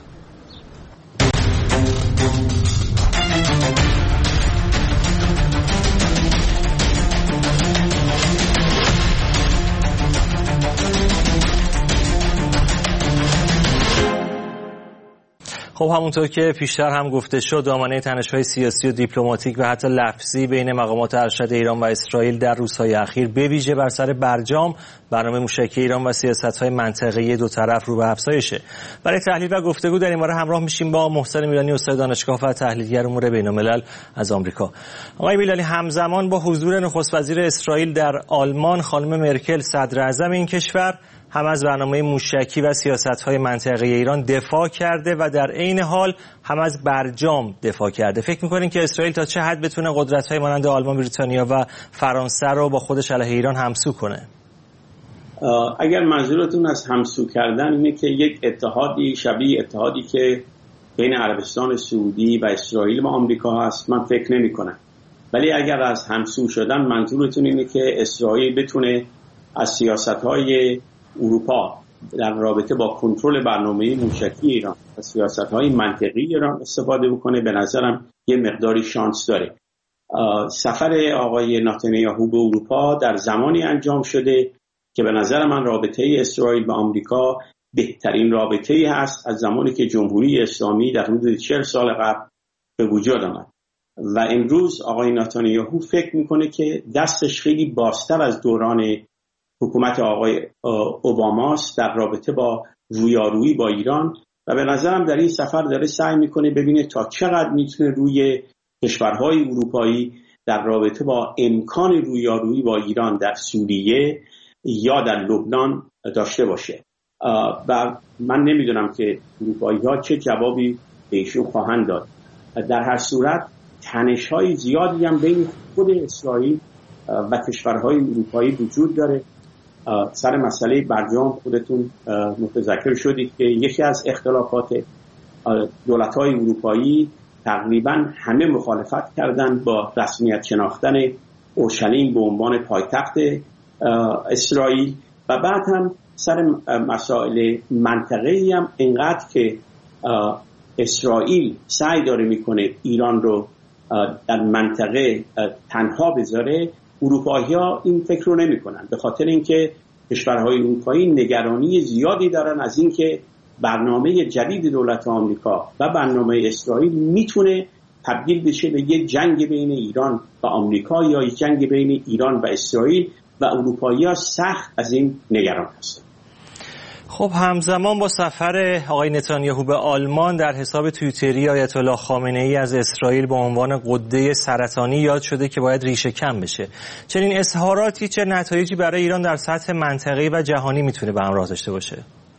خب همونطور که پیشتر هم گفته شد دامنه تنش‌های سیاسی و دیپلماتیک و حتی لفظی بین مقامات ارشد ایران و اسرائیل در روزهای اخیر به ویژه بر سر برجام، برنامه موشکی ایران و سیاست‌های منطقه‌ای دو طرف رو به افزایشه. برای تحلیل و گفتگو در این باره همراه میشیم با محسن میلانی، استاد دانشگاه و تحلیلگر امور بین‌الملل از آمریکا. آقای میلانی، همزمان با حضور نخست وزیر اسرائیل در آلمان، خانم مرکل صدر اعظم این کشور هم از برنامه موشکی و سیاست‌های منطقه‌ای ایران دفاع کرده و در عین حال هم از برجام دفاع کرده. فکر می‌کنین که اسرائیل تا چه حد بتونه قدرت‌های مانند آلمان، بریتانیا و فرانسه رو با خودش علیه ایران همسو کنه؟ اگر منظورتون از همسو کردن اینه که یک اتحادی شبیه اتحادی که بین عربستان سعودی و اسرائیل و آمریکا هست، من فکر نمی‌کنم. ولی اگر از همسو شدن منظورتون اینه که اسرائیل بتونه از سیاست‌های اروپا در رابطه با کنترل برنامه موشکی ایران و سیاست‌های منطقی ایران استفاده بکنه، به نظرم یه مقداری شانس داره. سفر آقای نتانیاهو به اروپا در زمانی انجام شده که به نظر من رابطه اسرائیل و آمریکا بهترین رابطه‌ای هست از زمانی که جمهوری اسلامی در حدود 40 سال قبل به وجود آمد و امروز آقای نتانیاهو فکر میکنه که دستش خیلی بازتر از دوران حکومت آقای اوباماست در رابطه با رویارویی با ایران و به نظرم در این سفر داره سعی میکنه ببینه تا چقدر میتونه روی کشورهای اروپایی در رابطه با امکان رویارویی با ایران در سوریه یا در لبنان داشته باشه و من نمیدونم که اروپایی‌ها چه جوابی به ایشون خواهند داد. در هر صورت تنش‌های زیادی هم بین خود اسرائیل و کشورهای اروپایی وجود داره. سر مسئله برجام خودتون متذکر شدید که یکی از اختلافات دولت‌های اروپایی تقریباً همه مخالفت کردند با رسمیت شناختن اورشلیم به عنوان پایتخت اسرائیل و بعد هم سر مسائل منطقه‌ای هم اینقدر که اسرائیل سعی داره میکنه ایران رو در منطقه تنها بذاره، اروپایی‌ها این فکر رو نمی‌کنن به خاطر اینکه کشورهای اروپایی نگرانی زیادی دارن از اینکه برنامه جدید دولت آمریکا و برنامه اسرائیل میتونه تبدیل بشه به یک جنگ بین ایران و آمریکا یا یک جنگ بین ایران و اسرائیل و اروپایی‌ها سخت از این نگران هستند. خب همزمان با سفر آقای نتانیاهو به آلمان در حساب توییتری آیت الله خامنه‌ای از اسرائیل به عنوان غده سرطانی یاد شده که باید ریشه کم بشه. چنین اظهاراتی چه نتایجی برای ایران در سطح منطقه‌ای و جهانی میتونه به همراه داشته باشه؟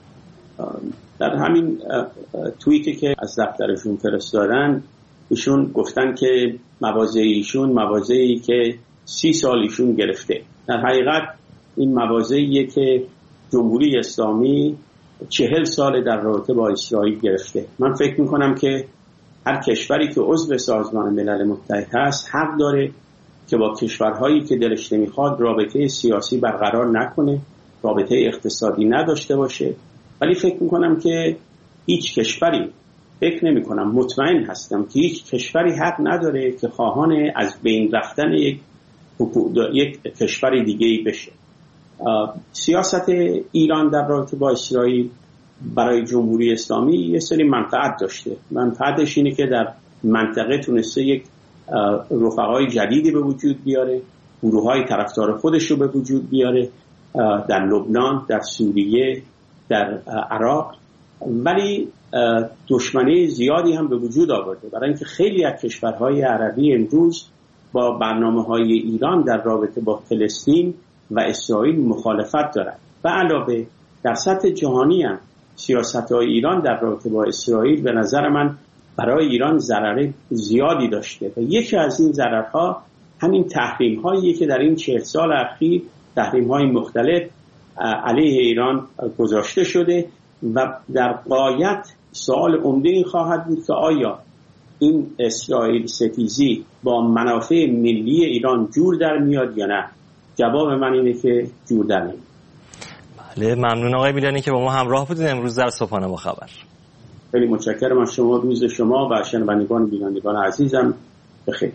در همین توییتی که از دفترشون فرستادن ایشون گفتن که مواضع ایشون مواضعی که 30 سال ایشون گرفته. در حقیقت این مواضعیه که جمهوری اسلامی 40 سال در رابطه با اسرائیل گرفته. من فکر میکنم که هر کشوری که عضو سازمان ملل متحد هست حق داره که با کشورهایی که دلش نمیخواد رابطه سیاسی برقرار نکنه، رابطه اقتصادی نداشته باشه، ولی فکر میکنم که هیچ کشوری فکر نمیکنم، مطمئن هستم که هیچ کشوری حق نداره که خواهان از بین رفتن یک کشور دیگه‌ای بشه. سیاست ایران در رابطه با اسرائیل برای جمهوری اسلامی یه سری منفعت داشته. منفعتش اینه که در منطقه تونسته یک رفقای جدیدی به وجود بیاره، گروه‌های طرفدار خودش رو به وجود بیاره در لبنان، در سوریه، در عراق، ولی دشمنی زیادی هم به وجود آورده برای اینکه خیلی از کشورهای عربی امروز با برنامه‌های ایران در رابطه با فلسطین و اسرائیل مخالفت دارند و علاوه در سطح جهانی هم سیاست‌های ایران در رابطه با اسرائیل به نظر من برای ایران ضرر زیادی داشته و یکی از این ضررها همین تحریم‌هایی که در این 40 سال اخیر تحریم‌های مختلف علیه ایران گذاشته شده و در غایت سوال عمده این خواهد بود که آیا این اسرائیل ستیزی با منافع ملی ایران جور در میاد یا نه؟ جواب من اینه که جور در نمیاد. بله، ممنون آقای میلانی که با ما همراه بودید امروز در صبحانه با خبر. خیلی متشکرم از شما. روز شما و شنوندگان بینندگان عزیزم بخیر.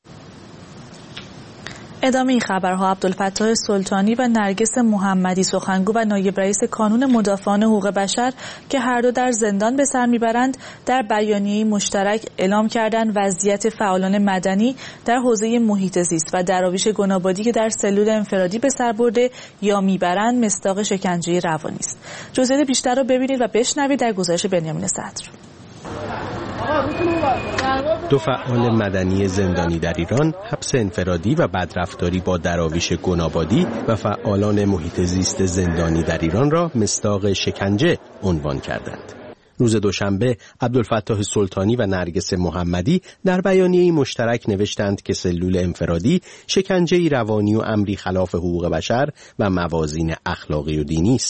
ادامه این خبرها. عبدالفتاح سلطانی و نرگس محمدی سخنگو و نایب رئیس کانون مدافعان حقوق بشر که هر دو در زندان به سر میبرند در بیانیه مشترک اعلام کردند وضعیت فعالان مدنی در حوزه محیط زیست و دراویش گنابادی که در سلول انفرادی به سر برده یا میبرند مصداق شکنجه روانی است. جزئیات بیشتر رو ببینید و بشنوید در گزارش بنیامین صدر. دو فعال مدنی زندانی در ایران حبس انفرادی و بدرفتاری با دراویش گنابادی و فعالان محیط زیست زندانی در ایران را مصداق شکنجه عنوان کردند. روز دوشنبه عبدالفتاح سلطانی و نرگس محمدی در بیانیه‌ای مشترک نوشتند که سلول انفرادی شکنجه‌ای روانی و امری خلاف حقوق بشر و موازین اخلاقی و دینی است.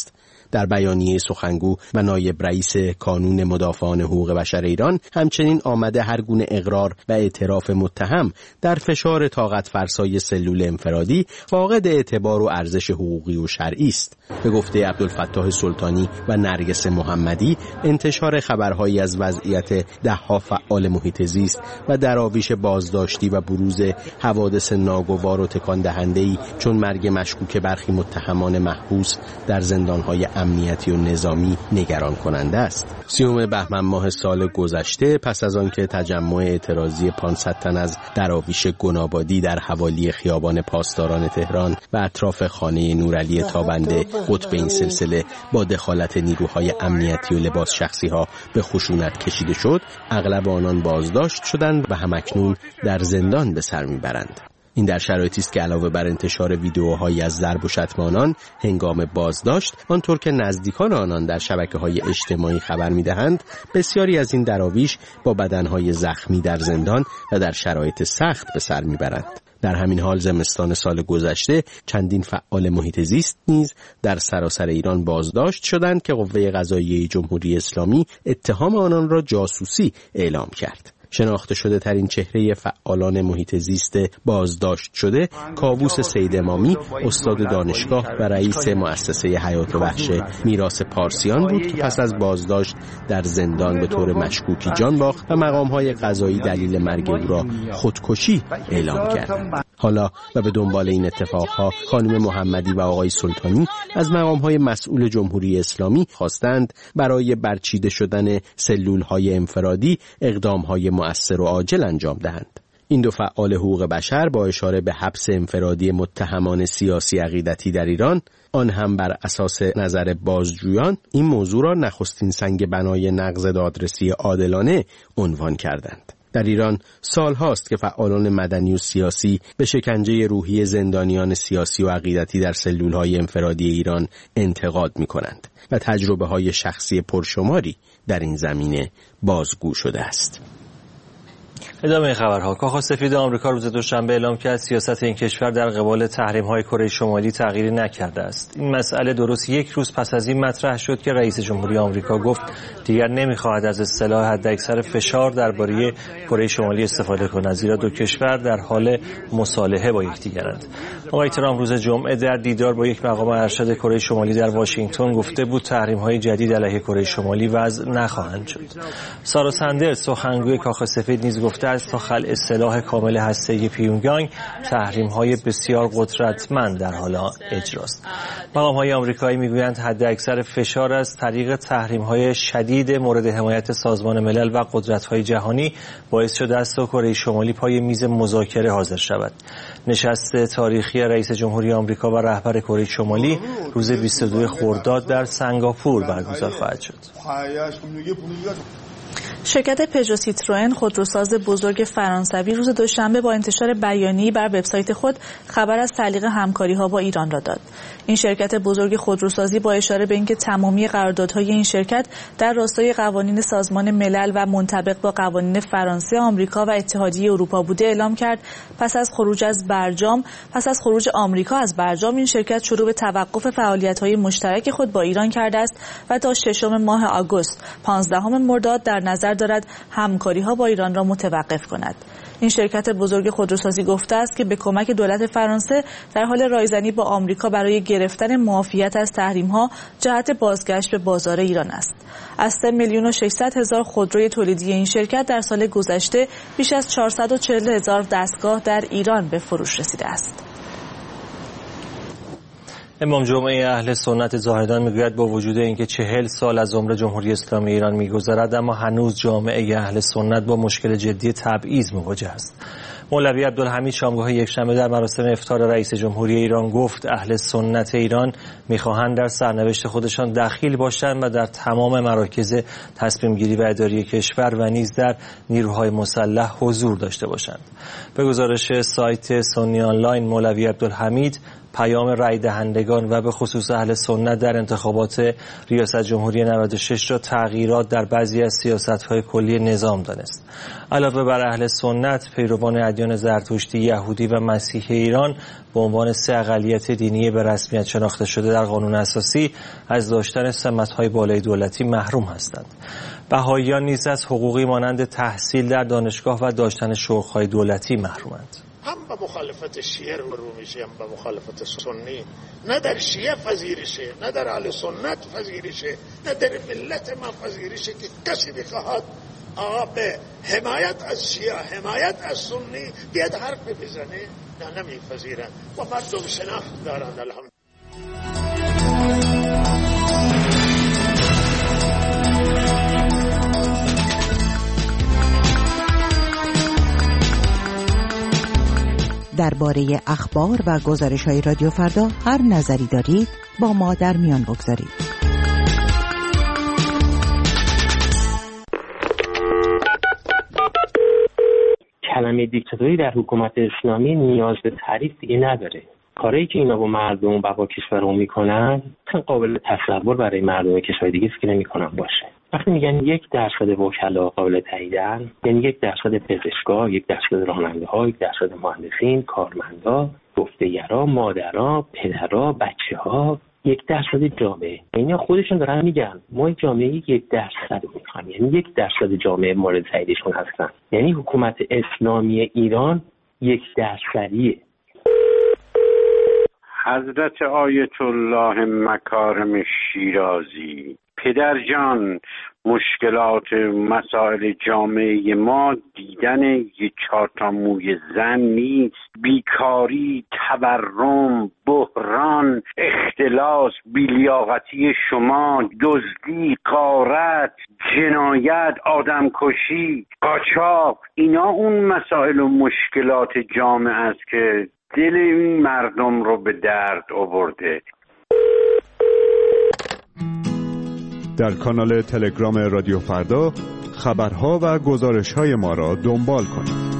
در بیانیه سخنگو و نایب رئیس کانون مدافعان حقوق بشر ایران همچنین آمده هر گونه اقرار و اعتراف متهم در فشار طاقت فرسای سلول انفرادی فاقد اعتبار و ارزش حقوقی و شرعی است. به گفته عبدالفتاح سلطانی و نرگس محمدی، انتشار خبرهایی از وضعیت ده‌ها فعال محیط زیست و دراویش بازداشتی و بروز حوادث ناگوار و تکان دهنده‌ای چون مرگ مشکوک برخی متهمان محبوس در زندان‌های امنیتی و نظامی نگران کننده است. 30 بهمن ماه سال گذشته پس از آنکه تجمع اعتراضی 500 تن از دراویش گنابادی در حوالی خیابان پاسداران تهران و اطراف خانه نورعلی تابنده قطب این سلسله با دخالت نیروهای امنیتی و لباس شخصی‌ها به خشونت کشیده شد، اغلب آنان بازداشت شدند و همکنون در زندان به سر میبرند. این در شرایطی است که علاوه بر انتشار ویدیوهایی از ضرب و شتم آنان هنگام بازداشت، آنطور که نزدیکان آنان در شبکه‌های اجتماعی خبر می‌دهند، بسیاری از این دراویش با بدنهای زخمی در زندان و در شرایط سخت به سر میبرند. در همین حال زمستان سال گذشته چندین فعال محیط زیست نیز در سراسر ایران بازداشت شدند که قوه قضاییه جمهوری اسلامی اتهام آنان را جاسوسی اعلام کرد. شناخته شده ترین چهره فعالان محیط زیست بازداشت شده کاووس سید امامی، استاد دانشگاه و رئیس مؤسسه حیات وحش میراث پارسیان بود که پس از بازداشت در زندان به طور مشکوکی جان باخت و مقام‌های قضایی دلیل مرگ او را خودکشی اعلام کردند. حالا و به دنبال این اتفاقها خانم محمدی و آقای سلطانی از مقام‌های مسئول جمهوری اسلامی خواستند برای برچیده شدن سلول‌های انفرادی اقدام‌های مؤثر و عاجل انجام دهند. این دو فعال حقوق بشر با اشاره به حبس انفرادی متهمان سیاسی عقیدتی در ایران، آن هم بر اساس نظر بازجویان، این موضوع را نخستین سنگ بنای نقض دادرسی عادلانه عنوان کردند. در ایران سال هاست که فعالان مدنی و سیاسی به شکنجه روحی زندانیان سیاسی و عقیدتی در سلولهای انفرادی ایران انتقاد می کنند و تجربه های شخصی پرشماری در این زمینه بازگو شده است. ادامه خبرها. کاخ سفید آمریکا روز دوشنبه اعلام کرد سیاست این کشور در قبال تحریم‌های کره شمالی تغییری نکرده است. این مسئله درست یک روز پس از این مطرح شد که رئیس جمهوری آمریکا گفت دیگر نمی‌خواهد از اصطلاح حداکثر فشار درباره کره شمالی استفاده کند، زیرا دو کشور در حال مصالحه با یکدیگرند. آقای ترامپ روز جمعه در دیدار با یک مقام ارشد کره شمالی در واشنگتن گفته بود تحریم‌های جدید علیه کره شمالی وضع نخواهند شد. سارا سندرز سخنگوی کاخ سفید نیز گفته تا خلع سلاح کامل هسته‌ای پیونگیانگ تحریم‌های بسیار قدرتمند در حال اجراست. مقام‌های آمریکایی می‌گویند حداکثر فشار از طریق تحریم‌های شدید مورد حمایت سازمان ملل و قدرت‌های جهانی باعث شده است تا کره شمالی پای میز مذاکره حاضر شود. نشست تاریخی رئیس جمهوری آمریکا و رهبر کره شمالی روز 22 خرداد در سنگاپور برگزار خواهد شد. شرکت پژو سیتروئن خودروساز بزرگ فرانسوی روز دوشنبه با انتشار بیانیه‌ای بر وبسایت خود خبر از تعلیق همکاری‌ها با ایران را داد. این شرکت بزرگ خودروسازی با اشاره به اینکه تمامی قراردادهای این شرکت در راستای قوانین سازمان ملل و منطبق با قوانین فرانسه، آمریکا و اتحادیه اروپا بوده اعلام کرد. پس از خروج آمریکا از برجام، این شرکت شروع به توقف فعالیت‌های مشترک خود با ایران کرده است و تا 6 ماه آگوست 15 مرداد در نظر دارد همکاری‌ها با ایران را متوقف کند. این شرکت بزرگ خودروسازی گفته است که به کمک دولت فرانسه در حال رایزنی با آمریکا برای گرفتن معافیت از تحریم‌ها جهت بازگشت به بازار ایران است. از 3,600,000 خودروی تولیدی این شرکت در سال گذشته بیش از 440,000 دستگاه در ایران به فروش رسیده است. امام جمعه اهل سنت زاهدان میگوید با وجود اینکه 40 سال از عمر جمهوری اسلامی ایران میگذرد، اما هنوز جامعه اهل سنت با مشکل جدی تبعیض مواجه است. مولوی عبدالحمید شامگاه یکشنبه در مراسم افطار رئیس جمهوری ایران گفت اهل سنت ایران میخواهند در سرنوشت خودشان دخیل باشند و در تمام مراکز تصمیم گیری و اداری کشور و نیز در نیروهای مسلح حضور داشته باشند. به گزارش سایت سنی آنلاین، مولوی عبدالحمید پیام رای دهندگان و به خصوص اهل سنت در انتخابات ریاست جمهوری 96 را تغییرات در بعضی از سیاست‌های کلی نظام دانست. علاوه بر اهل سنت، پیروان ادیان زرتشتی، یهودی و مسیحی ایران به عنوان 3 اقلیت دینی به رسمیت شناخته شده در قانون اساسی از داشتن سمت‌های بالای دولتی محروم هستند. بهائیان نیز از حقوقی مانند تحصیل در دانشگاه و داشتن شغل‌های دولتی محرومند. هم به مخالفت شیعه رو میشه، هم به مخالفت سنی. نه در شیعه پذیرشه، نه در اهل سنت پذیرشه، نه در ملت ما پذیرشه که کسی بخواهد به حمایت از شیعه، حمایت از سنی بیاد حرف بزنه. نه، نمیپذیرند و مردم شناخت دارند. الحمدلله. درباره اخبار و گزارش‌های رادیو فردا هر نظری دارید با ما در میان بگذارید. کلمه دیکتاتوری در حکومت اسلامی نیاز به تعریف دیگه نداره. کاری که اینا با مردم و با کشورمون میکنن قابل تصور برای مردم کشور دیگه فکر نمی‌کنم باشه. وقتی میگن 1% وکلا قابل تاییدن، یعنی 1% پزشکا، 1% راننده‌ها، 1% مهندسین، کارمندا، گفته‌گرا، مادرها، پدرها، بچه‌ها، 1% جامعه. اینا خودشون دارن میگن ما جامعه 1% رو میخوایم، یعنی 1% جامعه مورد تاییدشون هستن. یعنی حکومت اسلامی ایران 1%. حضرت آیت الله مکارم شیرازی: پدر جان، مشکلات مسائل جامعه ما دیدن یک 4 تا موی زن نیست. بیکاری، تورم، بحران، اختلاس، بیلیاقتی شما، دزدی، غارت، جنایت، آدمکشی، قاچاق، اینا اون مسائل و مشکلات جامعه است که دل این مردم رو به درد آورده. در کانال تلگرام رادیو فردا خبرها و گزارش‌های ما را دنبال کنید.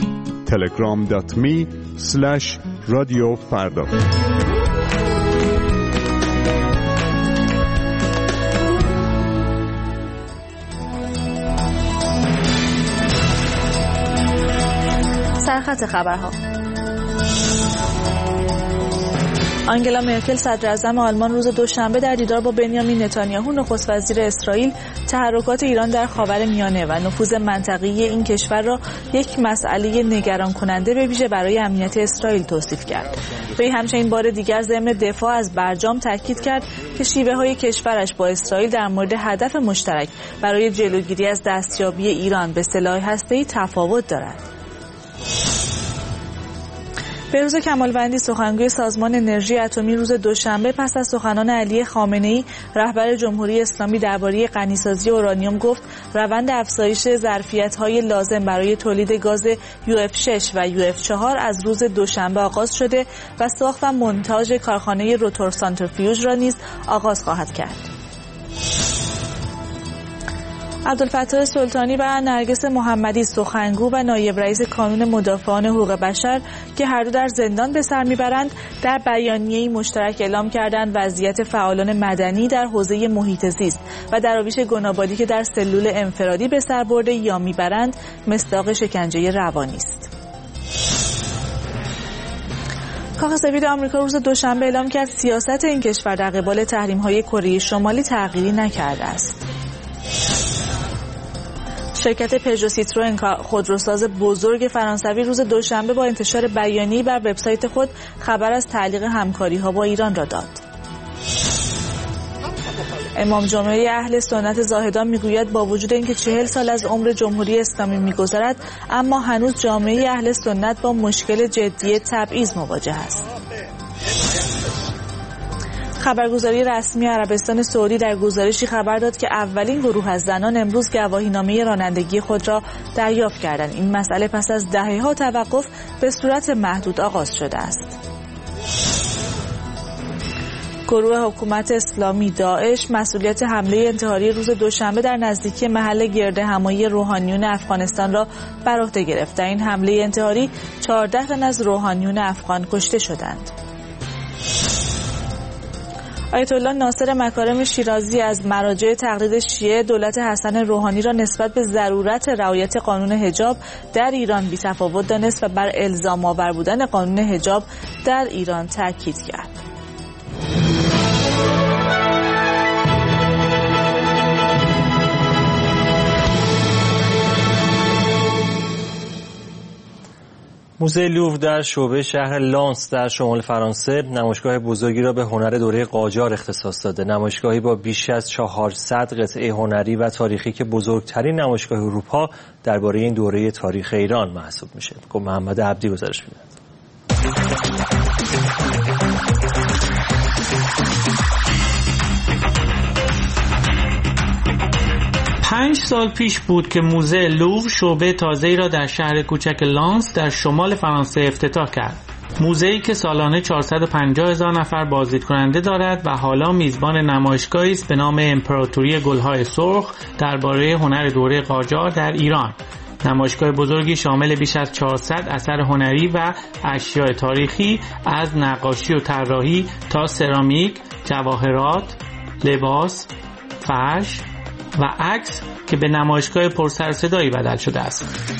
telegram.me/radiofarda. سرخط خبرها. آنگلا مرکل صدراعظم آلمان روز دوشنبه در دیدار با بنیامین نتانیاهو نخست وزیر اسرائیل تحرکات ایران در خاورمیانه و نفوذ منطقه‌ای این کشور را یک مسئله نگران کننده به ویژه برای امنیت اسرائیل توصیف کرد. وی همچنین بار دیگر ضمن دفاع از برجام تاکید کرد که شیوه‌های کشورش با اسرائیل در مورد هدف مشترک برای جلوگیری از دستیابی ایران به سلاح هسته‌ای تفاوت دارد. بهروز کمالوندی سخنگوی سازمان انرژی اتمی روز دوشنبه پس از سخنان علی خامنه‌ای رهبر جمهوری اسلامی درباره غنیسازی اورانیوم گفت روند افزایش ظرفیت‌های لازم برای تولید گاز UF6 و UF4 از روز دوشنبه آغاز شده و ساخت و مونتاژ کارخانه روتور سانتریفیوژ را نیز آغاز خواهد کرد. عبدالفتاح سلطانی و نرگس محمدی سخنگو و نایب رئیس کانون مدافعان حقوق بشر که هر دو در زندان به سر میبرند در بیانیه‌ای مشترک اعلام کردند وضعیت فعالان مدنی در حوزه محیط زیست و دراویش گنابادی که در سلول انفرادی به سر برده یا میبرند مصداق شکنجه روانی است. کاخ سفید آمریکا روز دوشنبه اعلام کرد سیاست این کشور در قبال تحریم‌های کره شمالی تغییری نکرده است. شرکت پژو سیتروئن خودروساز بزرگ فرانسوی روز دوشنبه با انتشار بیانیه‌ای بر وبسایت خود خبر از تعلیق همکاری‌ها با ایران را داد. امام جمعه اهل سنت زاهدان میگوید با وجود اینکه 40 سال از عمر جمهوری اسلامی میگذرد اما هنوز جامعه اهل سنت با مشکل جدی تبعیض مواجه است. خبرگزاری رسمی عربستان سعودی در گزارشی خبر داد که اولین گروه از زنان امروز گواهینامه رانندگی خود را دریافت کردند. این مسئله پس از دهه‌ها توقف به صورت محدود آغاز شده است. گروه حکومت اسلامی داعش مسئولیت حمله انتحاری روز دوشنبه در نزدیکی محل گردهمایی روحانیون افغانستان را بر عهده گرفت. در این حمله انتحاری 14 تن از روحانیون افغان کشته شدند. آیت الله ناصر مکارم شیرازی از مراجع تقلید شیعه دولت حسن روحانی را نسبت به ضرورت رعایت قانون حجاب در ایران بی‌تفاوت دانست و بر الزام آور بودن قانون حجاب در ایران تاکید کرد. موزه لوور در شعبه شهر لانس در شمال فرانسه نمایشگاه بزرگی را به هنر دوره قاجار اختصاص داده. نمایشگاهی با بیش از 400 قطعه هنری و تاریخی که بزرگترین نمایشگاه اروپا درباره این دوره تاریخ ایران محسوب میشه. محمد عبدی گزارش می‌دهد. 5 سال پیش بود که موزه لوور شعبه تازه‌ای را در شهر کوچک لانس در شمال فرانسه افتتاح کرد. موزه‌ای که سالانه 450,000 نفر بازدید کننده دارد و حالا میزبان نمایشگاهی است به نام امپراتوری گل‌های سرخ درباره هنر دوره قاجار در ایران. نمایشگاه بزرگی شامل بیش از 400 اثر هنری و اشیاء تاریخی از نقاشی و طراحی تا سرامیک، جواهرات، لباس، فرش و عکس که به نمایشگاه پرسر صدایی بدل شده است.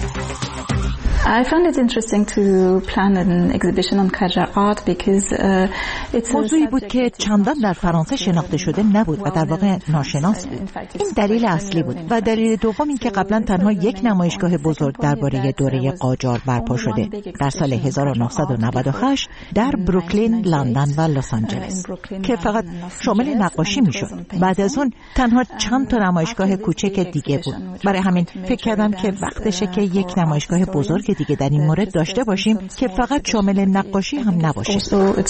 I found it interesting to plan an exhibition on Qajar art because it's موضوعی بود که چندان در فرانسه شناخته شده نبود و در واقع ناشناس بود. این دلیل اصلی بود و دلیل دوم این که قبلا تنها یک نمایشگاه بزرگ درباره دوره قاجار برپا شده در سال 1998 در بروکلین، لندن و لس آنجلس که فقط شامل نقاشی میشد. بعد از اون تنها چند تا نمایشگاه کوچک دیگه بود. برای همین فکر کردم که وقتشه که یک نمایشگاه بزرگ دیگه در این مورد داشته باشیم که فقط شامل نقاشی هم نباشه.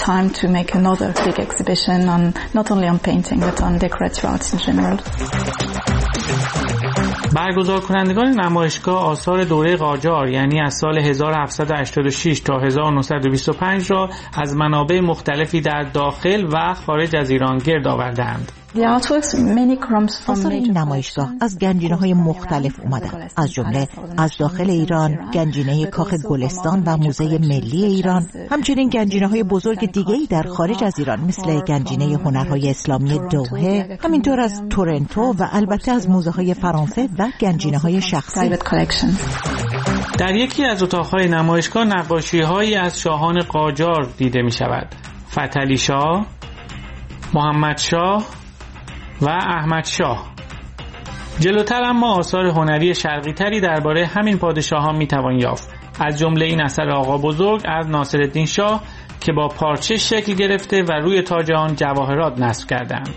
برگزار کنندگان نمایشگاه آثار دوره قاجار یعنی از سال 1786 تا 1925 را از منابع مختلفی در داخل و خارج از ایران گرد آوردند. آثار این نمایشگاه از گنجینه‌های مختلف اومدن، از جمله از داخل ایران گنجینه کاخ گلستان و موزه ملی ایران، همچنین گنجینه‌های بزرگ دیگه‌ای در خارج از ایران مثل گنجینه هنرهای اسلامی دوحه، همینطور از تورنتو و البته از موزه‌های فرانسه و گنجینه‌های شخصی. در یکی از اتاق‌های نمایشگاه نقاشی‌هایی از شاهان قاجار دیده می‌شود. فتحعلی شاه، محمد شاه و احمد شاه. جلوتر اما آثار هنری شرقی تری درباره همین پادشاهان میتوان یافت. از جمله این اثر آقا بزرگ از ناصرالدین شاه که با پارچه شکل گرفته و روی تاج آن جواهرات نصب کردند.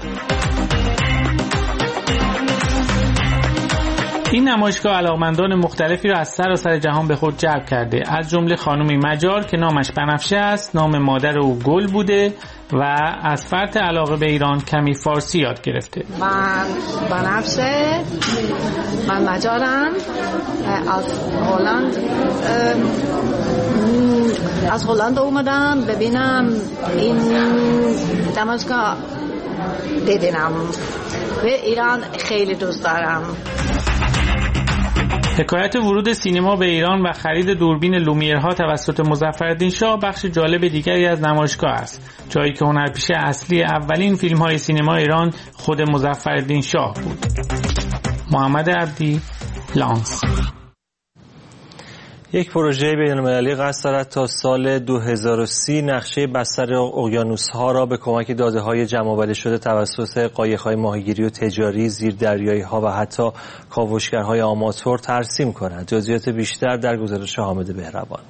این نمایشگاه علاقمندان مختلفی را از سراسر جهان به خود جلب کرده، از جمله خانمی مجار که نامش بنفشه است، نام مادر او گل بوده و از فرط علاقه به ایران کمی فارسی یاد گرفته. من بنفشه، من مجارم، از هلند اومدم ببینم این نمایشگاه، ببینم و ایران خیلی دوست دارم. حکایت ورود سینما به ایران و خرید دوربین لومیرها توسط مظفرالدین شاه بخش جالب دیگری از نمایشگاه است، جایی که هنرپیشه اصلی اولین فیلم‌های سینما ایران خود مظفرالدین شاه بود. محمد عبدی، لانس. یک پروژه بین‌المللی قصد دارد تا سال 2030 نقشه بستر اقیانوس‌ها را به کمک داده‌های جمع‌آوری شده توسط قایق‌های ماهیگیری و تجاری، زیردریایی‌ها و حتی کاوشگرهای آماتور ترسیم کند. جزئیات بیشتر در گزارش حامد بهروان.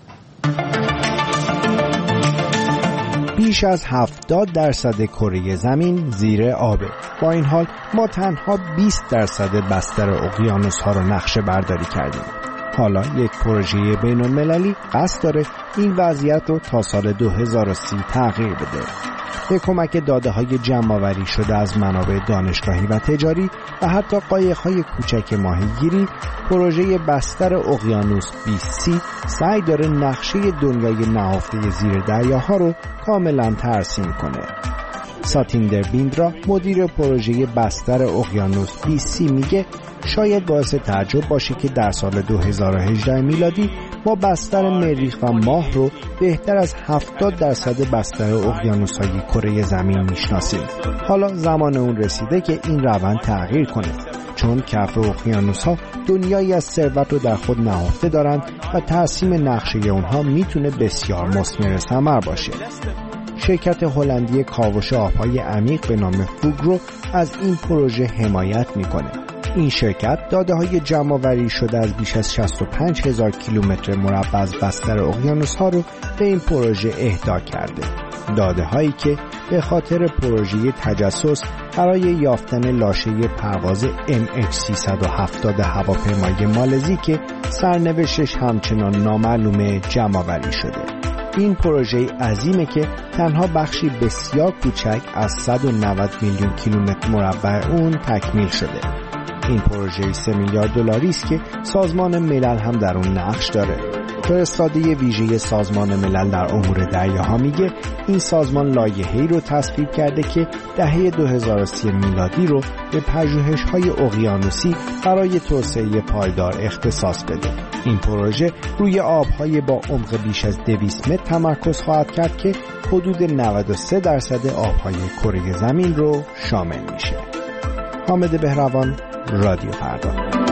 بیش از 70% کره زمین زیر آبه. با این حال ما تنها 20% بستر اقیانوس‌ها را نقشه برداری کردیم. حالا یک پروژه بین‌المللی قصد داره این وضعیت رو تا سال 2030 تغییر بده. به کمک داده‌های جمع‌آوری شده از منابع دانشگاهی و تجاری و حتی قایق‌های کوچک ماهیگیری، پروژه بستر اقیانوس 2030 سعی داره نقشه دنیای نهفته زیر دریاها رو کاملاً ترسیم کنه. ساتیندر بیندرا مدیر پروژه بستر اقیانوس 2030 میگه شاید باعث تعجب باشه که در سال 2018 میلادی ما بستر مریخ و ماه رو بهتر از 70% بستر اقیانوس‌های کره زمین میشناسیم. حالا زمان اون رسیده که این روند تغییر کنه، چون کف اقیانوس‌ها دنیایی از ثروت رو در خود نهفته دارند و ترسیم نقشه اونها میتونه بسیار مثمر ثمر باشه. شرکت هلندی کاوش آب‌های عمیق به نام فوگرو از این پروژه حمایت میکنه. این شرکت داده‌های جمع‌آوری شده از بیش از 65,000 کیلومتر مربع از بستر اقیانوس‌ها رو به این پروژه اهدا کرده. داده‌هایی که به خاطر پروژه تجسس برای یافتن لاشه پرواز MH370 هواپیمای مالزی که سرنوشتش همچنان نامعلومه جمع‌آوری شده. این پروژه عظیمه که تنها بخشی بسیار کوچک از 190 میلیون کیلومتر مربع اون تکمیل شده. این پروژه 3 میلیارد دلاری است که سازمان ملل هم در اون نقش داره. فرستاده ویژه سازمان ملل در امور دریاها میگه این سازمان لایحه‌ای رو تصویب کرده که دهه 2030 میلادی رو به پژوهش‌های اقیانوسی برای توسعه پایدار اختصاص بده. این پروژه روی آب‌های با عمق بیش از 200 متر تمرکز خواهد کرد که حدود 93% آب‌های کره زمین رو شامل میشه. حامد بهروان، رادیو فردا.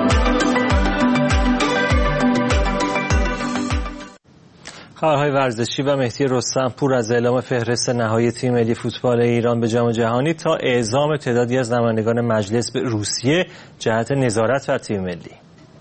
خبرهای ورزشی و مهدی رستمپور از اعلام فهرست نهایی تیم ملی فوتبال ایران به جام جهانی تا اعزام تعدادی از نمایندگان مجلس به روسیه جهت نظارت بر تیم ملی.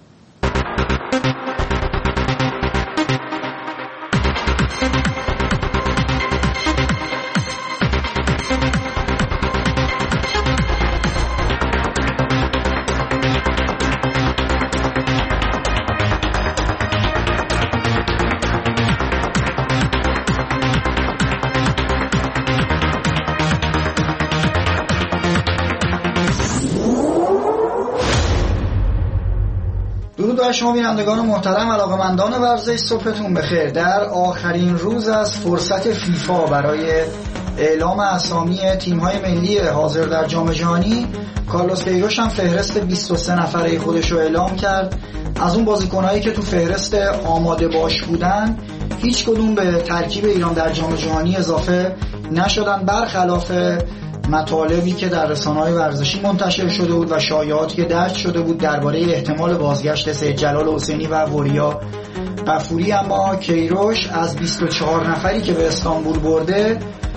شما بینندگان محترم، علاقه‌مندان ورزش، صبحتون بخیر. در آخرین روز از فرصت فیفا برای اعلام اسامی تیم‌های ملی حاضر در جام جهانی، کارلوس کیروش هم فهرست 23 نفره خودش رو اعلام کرد. از اون بازیکنایی که تو فهرست آماده باش بودن، هیچ کدوم به ترکیب ایران در جام جهانی اضافه نشدن، برخلاف مطالبی که در رسانه‌های ورزشی منتشر شده بود و شایعاتی که درج شده بود درباره احتمال بازگشت سید جلال حسینی و وریا غفوری. اما کیروش از 24 نفری که به استانبول برده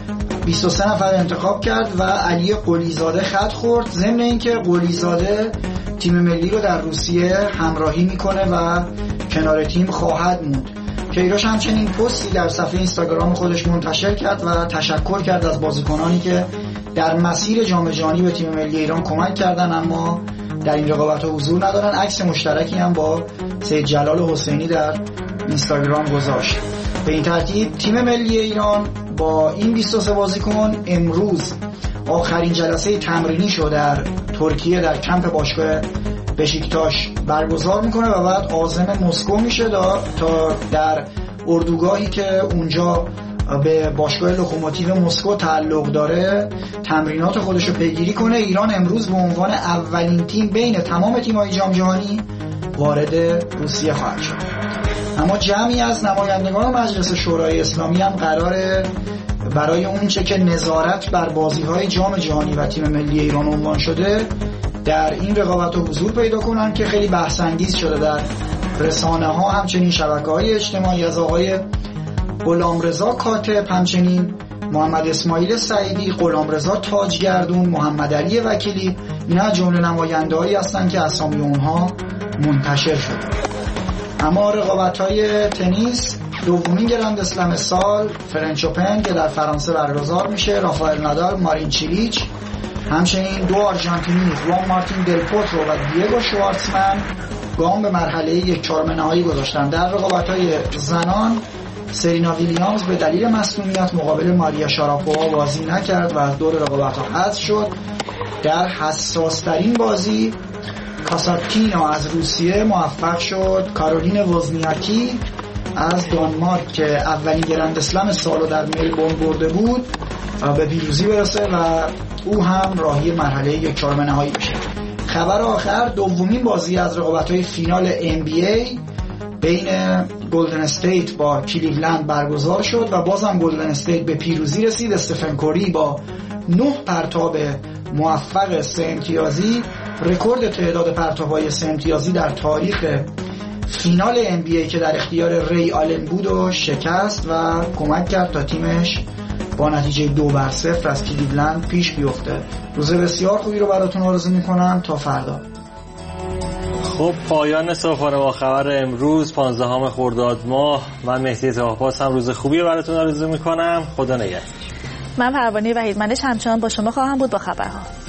23 نفر انتخاب کرد و علی قلیزاده خط خورد، ضمن اینکه قلیزاده تیم ملی رو در روسیه همراهی میکنه و کنار تیم خواهد موند. کیروش همچنین پستی در صفحه اینستاگرام خودش منتشر کرد و تشکر کرد از بازیکنانی که در مسیر جام جهانی به تیم ملی ایران کمک کردن اما در این رقابت‌ها حضور ندارن. عکس مشترکی هم با سید جلال حسینی در اینستاگرام گذاشت. به این ترتیب تیم ملی ایران با این 23 بازیکن امروز آخرین جلسه تمرینیشو در ترکیه در کمپ باشگاه بشیکتاش برگزار میکنه و بعد عازم مسکو میشه تا در اردوگاهی که اونجا به باشگاه لوکوموتیو مسکو تعلق داره تمرینات خودش رو پیگیری کنه. ایران امروز به عنوان اولین تیم بین تمام تیم‌های جام جهانی وارد روسیه خواهد شد. اما جمعی از نمایندگان مجلس شورای اسلامی هم قراره برای اونچه که نظارت بر بازی‌های جام جهانی و تیم ملی ایران عنوان شده در این رقابت حضور پیدا کنن که خیلی بحث انگیز شده در رسانه‌ها، همچنین شبکه‌های اجتماعی. از آقای غلامرضا کاتب، همچنین محمد اسماعیل سعیدی، غلامرضا تاجگردون، محمد علی وکیلی، اینا جمله نماینده‌هایی هستن که اسامی اونها منتشر شده. اما رقابت‌های تنیس، دومین گرند اسلم سال فرنچ اوپن که در فرانسه برگزار میشه، رافائل نادال، مارین چیلیچ، همچنین دو آرژانتینی خوان مارتین دل پوترو و دیگو شوارتزمن گام به مرحله 1/4 نهایی گذاشتن. در رقابت‌های زنان سرینا ویلیامز به دلیل مصونیت مقابل ماریا شاراپووا بازی نکرد و از دور رقابت‌ها حذف شد. در حساس‌ترین بازی کاساتینا از روسیه موفق شد کارولین وزنیاکی از دانمارک که اولین گرند اسلم سالو در ملبورن برده بود به پیروزی برسه و او هم راهی مرحله 1/4 نهایی بشه. خبر آخر، دومین بازی از رقابت‌های فینال NBA بین گلدن استیت با کلیولند برگزار شد و بازم گلدن استیت به پیروزی رسید. استفن کوری با 9 پرتاب موفق 3 امتیازی رکورد تعداد پرتاب‌های 3 امتیازی در تاریخ فینال NBA که در اختیار ری آلن بود و شکست و کمک کرد تا تیمش با نتیجه 2-0 از کلیولند پیش بیفته. روز بسیار خوبی رو براتون آرزو میکنم تا فردا. خب پایان صبحانه با خبر امروز 15 خرداد ماه. من مهدی اتحادپاس هم روز خوبی رو براتون آرزو میکنم. خدا نگهدار. من پروانه وحیدمندش همچنان با شما خواهم بود با خبرها.